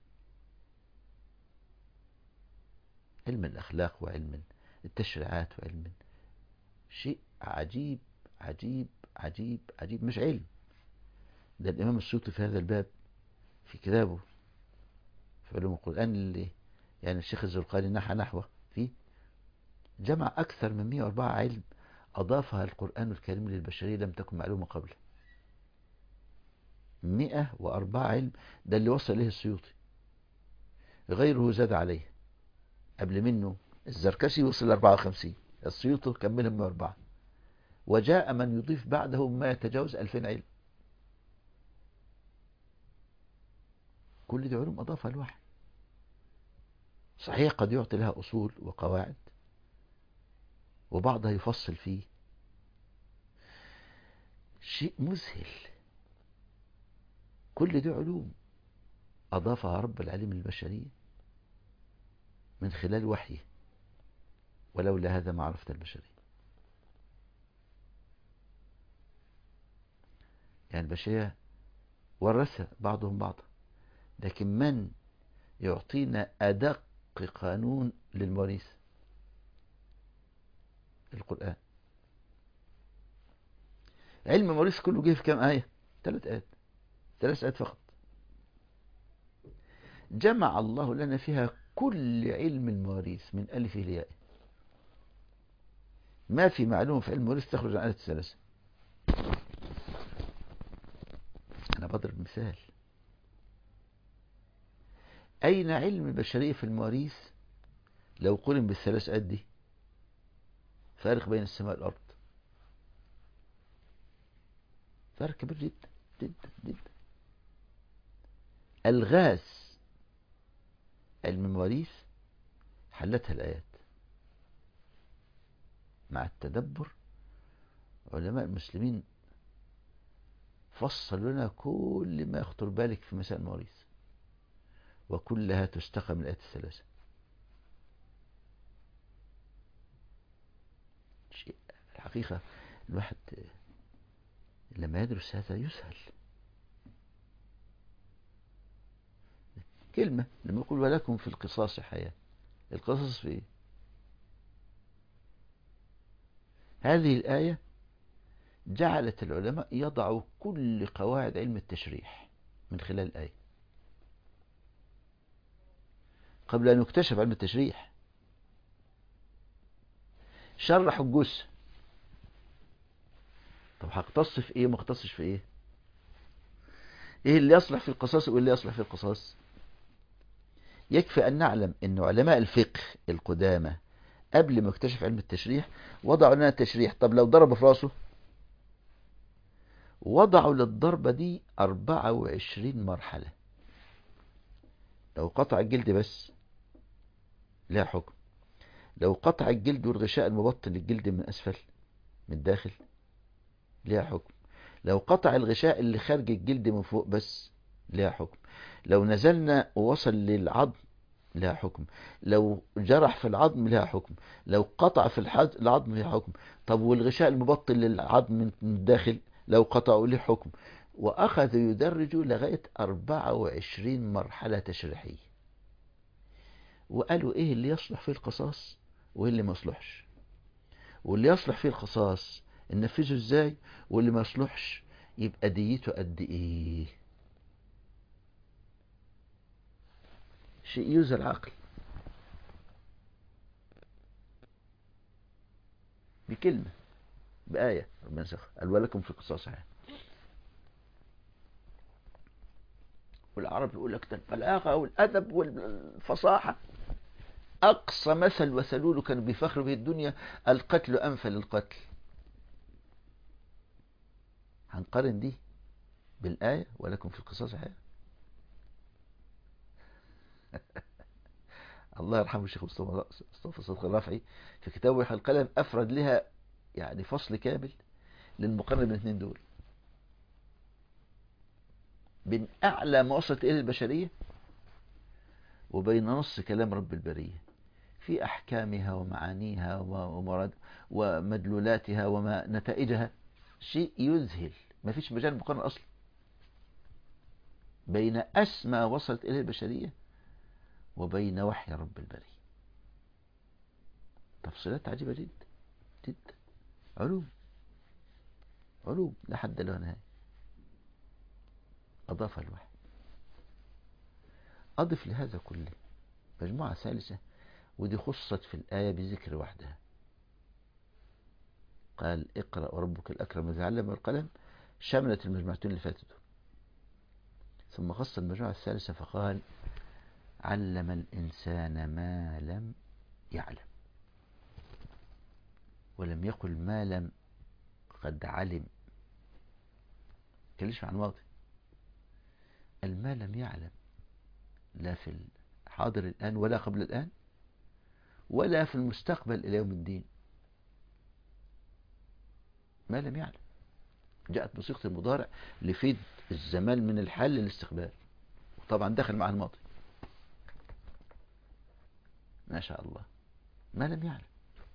علم الأخلاق وعلم التشريعات وعلم شيء عجيب عجيب عجيب عجيب، مش علم. ده الإمام السيوطي في هذا الباب في كتابه في علوم القرآن اللي يعني الشيخ الزرقاني نحى نحوه فيه، جمع أكثر من مئة وأربعة علم أضافها القرآن الكريم للبشرية لم تكن معلومة قبله. مئة وأربعة علم، ده اللي وصل إليه السيوطي، غيره زاد عليه. قبل منه الزركشي وصل أربعة وخمسين، السيوطي كملهم مئة وأربعة، وجاء من يضيف بعده ما يتجاوز ألفين علم. كل دي علوم أضافها الواحد. صحيح قد يعطي لها أصول وقواعد وبعضها يفصل فيه، شيء مذهل. كل دي علوم أضافها رب العالمين للبشرية من خلال وحيه، ولولا هذا ما عرفت البشرية. يعني البشرية ورثها بعضهم بعضا، لكن من يعطينا أدق قانون للمواريث؟ القرآن. علم المواريث كله جه في كام آية؟ ثلاث آيات، ثلاث آيات فقط، جمع الله لنا فيها كل علم المواريث من ألف إلى ياء. ما في معلومة في علم المواريث تخرج عن آية الثلاثة. أنا بضرب مثال. أين علم البشرية في المواريث لو قرن بالثلاث آيات دي؟ فارق بين السماء والأرض، فرق كبير جدا جدا جدا. الغاز علم المواريث حلتها الآيات. مع التدبر علماء المسلمين فصلوا لنا كل ما يخطر بالك في مسائل المواريث، وكلها تستقى من الآيات الثلاثة. شيء الحقيقة الواحد لما يدرس هذا يسهل. كلمة لما يقول ولكم في القصاص حياة، القصص في إيه؟ هذه الآية جعلت العلماء يضعوا كل قواعد علم التشريح من خلال الآية قبل أن يكتشف علم التشريح. شرحوا الجثة، طب هقتص في إيه وما اقتصش في إيه؟ إيه اللي يصلح في القصاص وإيه اللي يصلح في القصاص؟ يكفي أن نعلم أن علماء الفقه القدامى قبل ما يكتشف علم التشريح وضعوا لنا التشريح. طب لو ضرب في راسه، وضعوا للضربة دي أربعة وعشرين مرحلة. لو قطع الجلد بس لها حكم، لو قطع الجلد والغشاء المبطن للجلد من أسفل من الداخل لها حكم، لو قطع الغشاء اللي خارج الجلد من فوق بس لها حكم، لو نزلنا ووصل للعظم لها حكم، لو جرح في العظم لها حكم، لو قطع في العظم لها حكم. طب والغشاء المبطن للعظم من الداخل لو قطعوا له حكم. وأخذوا يدرجوا لغاية أربعة وعشرين مرحلة تشريحية، وقالوا إيه اللي يصلح فيه القصاص وإيه اللي ما يصلحش، واللي يصلح فيه القصاص ننفذه إزاي، واللي ما يصلحش يبقى ديته قد إيه. شيء يوزن العقل. بكلمة بآية ربنا سخر قال ولكم في القصاص حياة. والعرب يقول لك البلاغة والأدب والفصاحة أقصى مثل وثلول كانوا بيفخروا به الدنيا، القتل أنفى للقتل. هنقارن دي بالآية ولكم في القصاص حياة. الله يرحمه الشيخ مصطفى مصطفى صدق الرافعي في كتابه وحي القلم أفرد لها يعني فصل كامل للمقارنة بين الاثنين دول، بين أعلى ما وصلت إليه البشرية وبين نص كلام رب البرية في أحكامها ومعانيها ومراد ومدلولاتها وما نتائجها. شيء يذهل، ما فيش مجال مقارنة أصلا بين أسمى وصلت إليه البشرية وبين وحي رب البرية. تفصيلات عجيبة جدا جدا، علوم علوم لا حد له نهاية أضافها الوحي. أضف لهذا كله مجموعة ثالثة، ودي خصت في الآية بذكر وحدها. قال اقرأ وربك الأكرم الذي علم بالقلم، شملت المجموعتين اللي فاتوا. ثم خص المجموعة الثالثة فقال علم الإنسان ما لم يعلم، ولم يقل ما لم قد علم، كليش عن واضح. الما لم يعلم لا في الحاضر الآن ولا قبل الآن ولا في المستقبل إلى يوم الدين. ما لم يعلم جاءت بصيغة المضارع لفيد الزمان من الحال للاستقبال، وطبعا دخل مع الماضي. ما شاء الله، ما لم يعلم.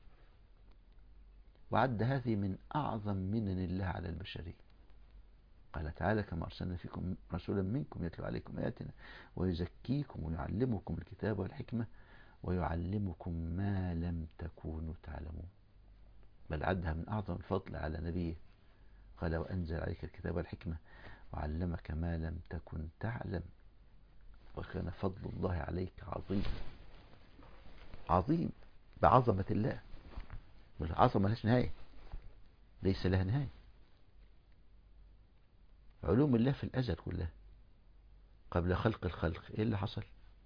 وعد هذه من أعظم منن الله على البشرية. قال تعالى كما أرسلنا فيكم رسولا منكم يتلو عليكم آياتنا ويزكيكم ويعلمكم الكتاب والحكمة ويعلمكم ما لم تكونوا تعلمون. بل عدها من أعظم الفضل على نبيه، قال وأنزل عليك الكتاب والحكمة وعلمك ما لم تكن تعلم وكان فضل الله عليك عظيم. عظيم بعظمة الله، والعظمة لهاش نهاية، ليس لها نهاية. علوم الله في الأزل كلها قبل خلق الخلق إيه اللي حصل؟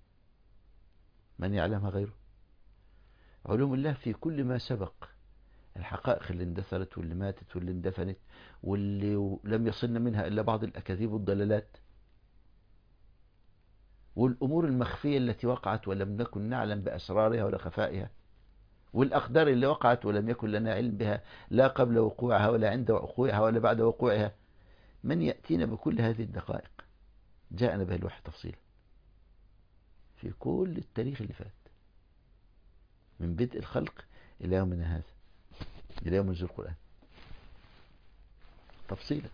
من يعلمها غيره؟ علوم الله في كل ما سبق، الحقائق اللي اندثرت واللي ماتت واللي اندفنت واللي لم يصلنا منها إلا بعض الأكاذيب والضلالات، والأمور المخفية التي وقعت ولم نكن نعلم بأسرارها ولا خفائها، والأقدار اللي وقعت ولم يكن لنا علم بها لا قبل وقوعها ولا عند وقوعها ولا بعد وقوعها. من يأتينا بكل هذه الدقائق؟ جاءنا بها الوحي تفصيلا في كل التاريخ اللي فات من بدء الخلق إلى يومنا هذا، إلى يوم نزول القرآن تفصيلا.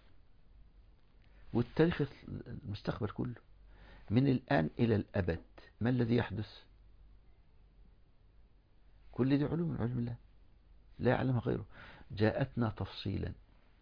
والتاريخ المستقبل كله من الآن إلى الأبد ما الذي يحدث؟ كل دي علوم من علم الله لا يعلمها غيره، جاءتنا تفصيلا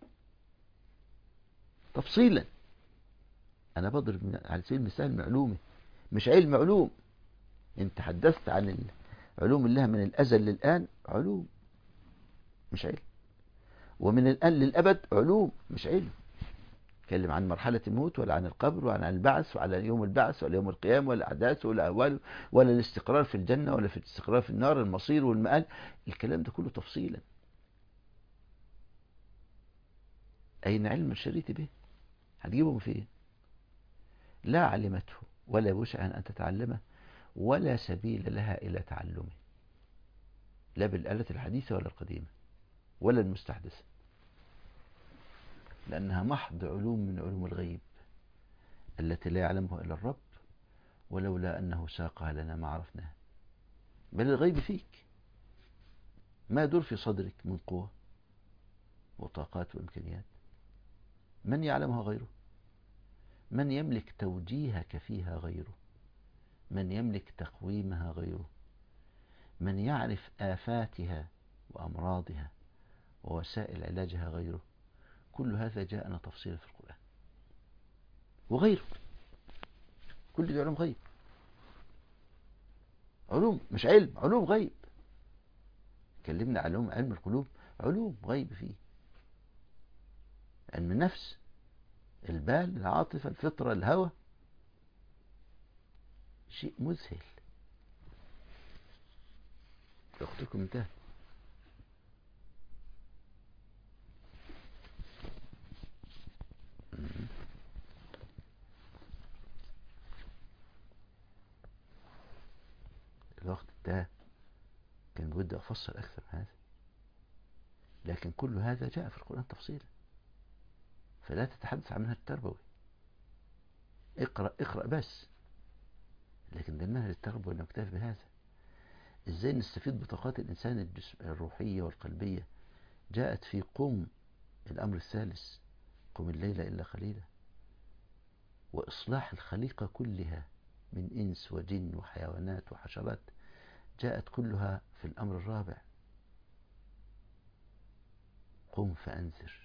تفصيلا. أنا بضرب على سبيل المثال معلومة مش علم، علوم. انت حدثت عن علوم الله من الأزل للآن، علوم مش علم. ومن الآن للأبد علوم مش علم. تكلم عن مرحلة الموت ولا عن القبر ولا عن البعث وعلى يوم البعث ولا يوم القيامة ولا الأحداث ولا أول ولا الاستقرار في الجنة ولا في الاستقرار في النار، المصير والمآل، الكلام ده كله تفصيلا. أين علم الشريط به؟ هتجيبه من فين؟ لا علمته ولا وسع أن تتعلمه ولا سبيل لها إلى تعلمه، لا بالآلة الحديثة ولا القديمة ولا المستحدثة، لأنها محض علوم من علوم الغيب التي لا يعلمها إلا الرب، ولولا أنه ساقها لنا ما عرفناها. بل الغيب فيك، ما يدور في صدرك من قوة وطاقات وإمكانيات من يعلمها غيره؟ من يملك توجيهك فيها غيره؟ من يملك تقويمها غيره؟ من يعرف آفاتها وأمراضها ووسائل علاجها غيره؟ كل هذا جاءنا تفصيلا في القرآن وغيره. كل دي علوم غيب، علوم مش علم، علوم غيب. كلمنا عن علوم علم القلوب، علوم غيب فيه علم النفس، البال، العاطفة، الفطرة، الهوى، شيء مذهل. وقتكم انتهى. ده كان بودي أفصل أكثر من هذا، لكن كل هذا جاء في القرآن تفصيلا، فلا تتحدث عن منهج تربوي. اقرأ اقرأ بس، لكن ده المنهج التربوي لا نكتفي بهذا. ازاي نستفيد بطاقات الإنسان الجسم الروحية والقلبية؟ جاءت في قم الأمر الثالث، قم الليل إلا قليلا، وإصلاح الخليقة كلها من إنس وجن وحيوانات وحشرات، جاءت كلها في الأمر الرابع، قم فأنذر.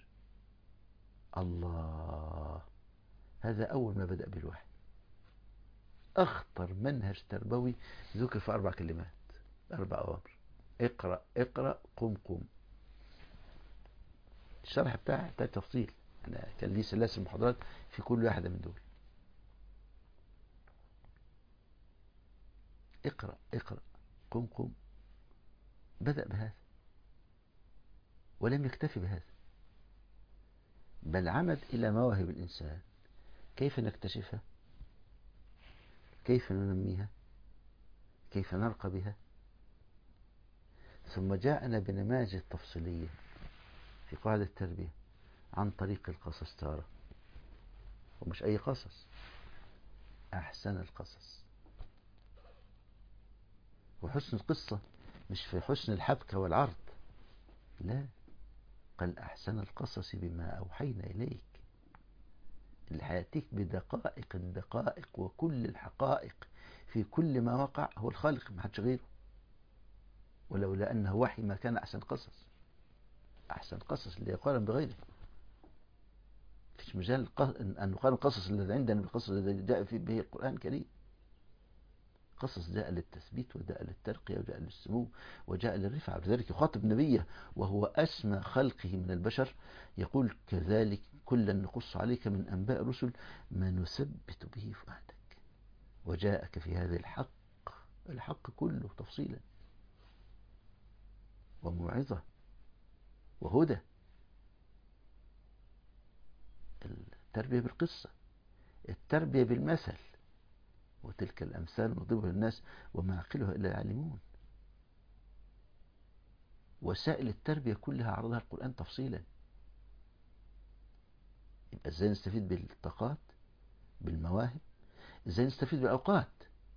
الله، هذا أول ما بدأ بالوحي. أخطر منهج تربوي ذكر في أربع كلمات، أربع أوامر: اقرأ اقرأ قم قم. الشرح بتاعه يحتاج تفصيل، أنا كان لي سلاسل محاضرات في كل واحدة من دول. اقرأ اقرأ قم قم، بدأ بهذا، ولم يكتفي بهذا، بل عمد إلى مواهب الإنسان، كيف نكتشفها، كيف ننميها، كيف نرقى بها. ثم جاءنا بنماذج تفصيلية في قاعدة التربية عن طريق القصص تارة، ومش أي قصص، أحسن القصص. وحسن القصة مش في حسن الحبكة والعرض، لا، قال أحسن القصص بما أوحينا إليك، اللي هيأتيك بدقائق الدقائق وكل الحقائق في كل ما وقع. هو الخالق، ما حدش غيره، ولولا أنه وحي ما كان أحسن قصص. أحسن قصص اللي يقارن بغيره، فيش مجال أن نقارن القصص الذي عندنا بالقصص الذي جاء فيه به القرآن الكريم. قصص جاء للتثبيت، وجاء للترقية، وجاء للسمو، وجاء للرفعة. لذلك يخاطب نبيه وهو أسمى خلقه من البشر، يقول: كذلك كلا نقص عليك من أنباء الرسل ما نثبت به فؤادك، وجاءك في هذا الحق، الحق كله تفصيلا، وموعظة وهدى. التربية بالقصة، التربية بالمثل، وتلك الأمثال نضربها للناس وما يعقلها إلا العالمون. وسائل التربية كلها عرضها القرآن تفصيلا. يبقى ازاي نستفيد بالطاقات، بالمواهب، ازاي نستفيد بالأوقات،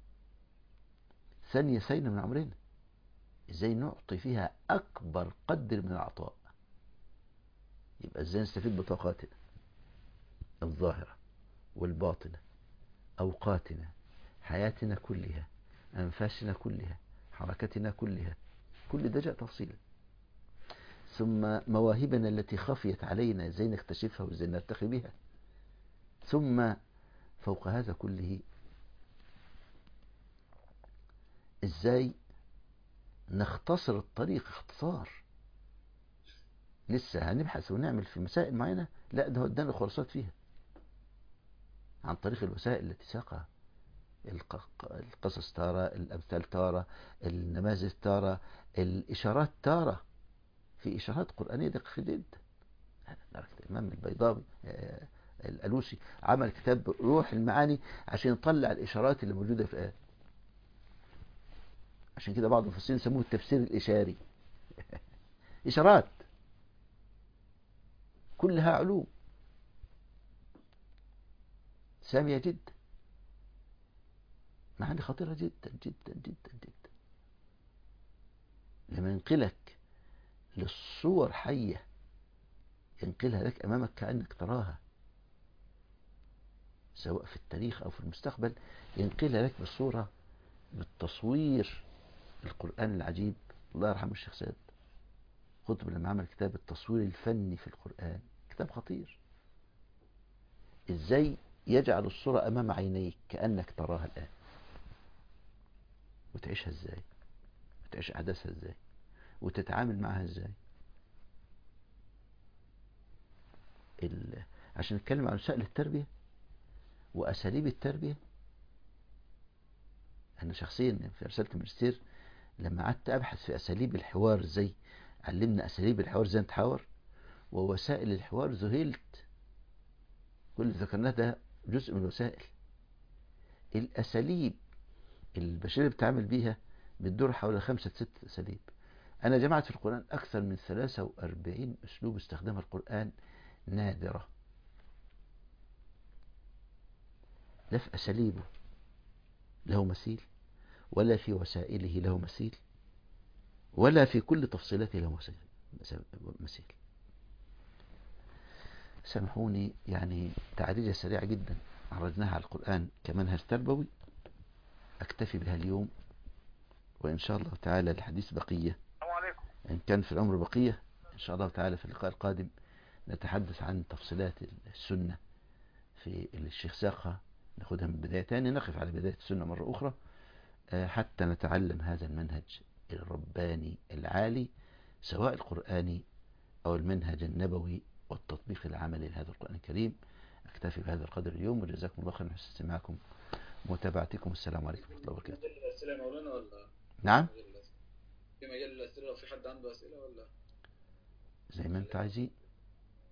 ثانية ثانية من عمرنا، ازاي نعطي فيها أكبر قدر من العطاء. يبقى ازاي نستفيد بطاقاتنا الظاهرة والباطنة، أوقاتنا، حياتنا كلها، أنفاسنا كلها، حركتنا كلها، كل ده جاء تفصيلا. ثم مواهبنا التي خفيت علينا ازاي نكتشفها وازاي نرتقي بها. ثم فوق هذا كله ازاي نختصر الطريق اختصار. لسه هنبحث ونعمل في مسائل معينة، لا، ده ادانا خلاصات فيها عن طريق الوسائل التي ساقها، القصص تارة، الأمثال تارة، النماذج تارة، الإشارات تارة. في إشارات قرآنية دقيقة جدا. الإمام البيضاوي الألوسي عمل كتاب روح المعاني عشان يطلع الإشارات اللي موجودة في الآية. عشان كده بعض المفسرين يسموه التفسير الإشاري. إشارات كلها علوم سامية جدا، معاني خطيرة جدا جدا جدا جدا. لما ينقلك للصور حية، ينقلها لك أمامك كأنك تراها، سواء في التاريخ أو في المستقبل، ينقلها لك بالصورة، بالتصوير. القرآن العجيب، الله يرحمه الشيخ سيد قطب لما عمل كتاب التصوير الفني في القرآن، كتاب خطير. ازاي يجعل الصورة أمام عينيك كأنك تراها الآن، وتعيشها ازاي، وتعيش أحداثها ازاي، وتتعامل معها ازاي. ال... عشان نتكلم عن وسائل التربية وأساليب التربية. أنا شخصيا في رسالة الماجستير لما قعدت أبحث في أساليب الحوار، ازاي علمنا أساليب الحوار، ازاي نتحاور، ووسائل الحوار، ذهلت. كل اللي ذكرناه ده جزء من الوسائل. الأساليب البشرية بتعامل بيها بتدور حول خمسة ست أساليب. أنا جمعت في القرآن أكثر من ثلاثة وأربعين أسلوب استخدمها القرآن نادرة، لا في أساليبه له مثيل، ولا في وسائله له مثيل، ولا في كل تفصيلاته له مثيل. سامحوني يعني تعريجة سريعة جدا عرضناها على القرآن كمنهج تربوي، أكتفي بها اليوم، وإن شاء الله تعالى الحديث بقية إن كان في العمر بقية. إن شاء الله تعالى في اللقاء القادم نتحدث عن تفصيلات السنة في الشيخ ساقها، ناخدها من بداية تاني، نقف على بداية السنة مرة أخرى حتى نتعلم هذا المنهج الرباني العالي، سواء القرآني أو المنهج النبوي والتطبيق العملي لهذا القرآن الكريم. أكتفي بهذا القدر اليوم، وجزاكم الله خيرا حسن استماعكم ومتابعتكم. السلام عليكم ورحمة الله وبركاته. في مجال الأسئلة يا مولانا ولا؟ نعم، في مجال الأسئلة لو في حد عنده أسئلة ولا؟ زي ما انت عايزين،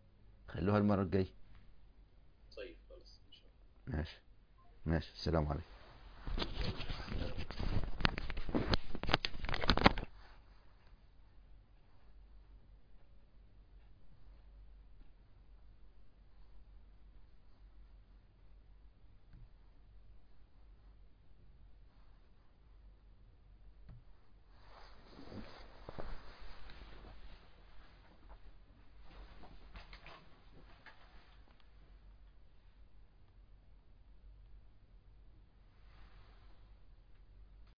خلوها المرة الجاية. طيب خلاص إن شاء الله. ماشي ماشي، السلام عليكم.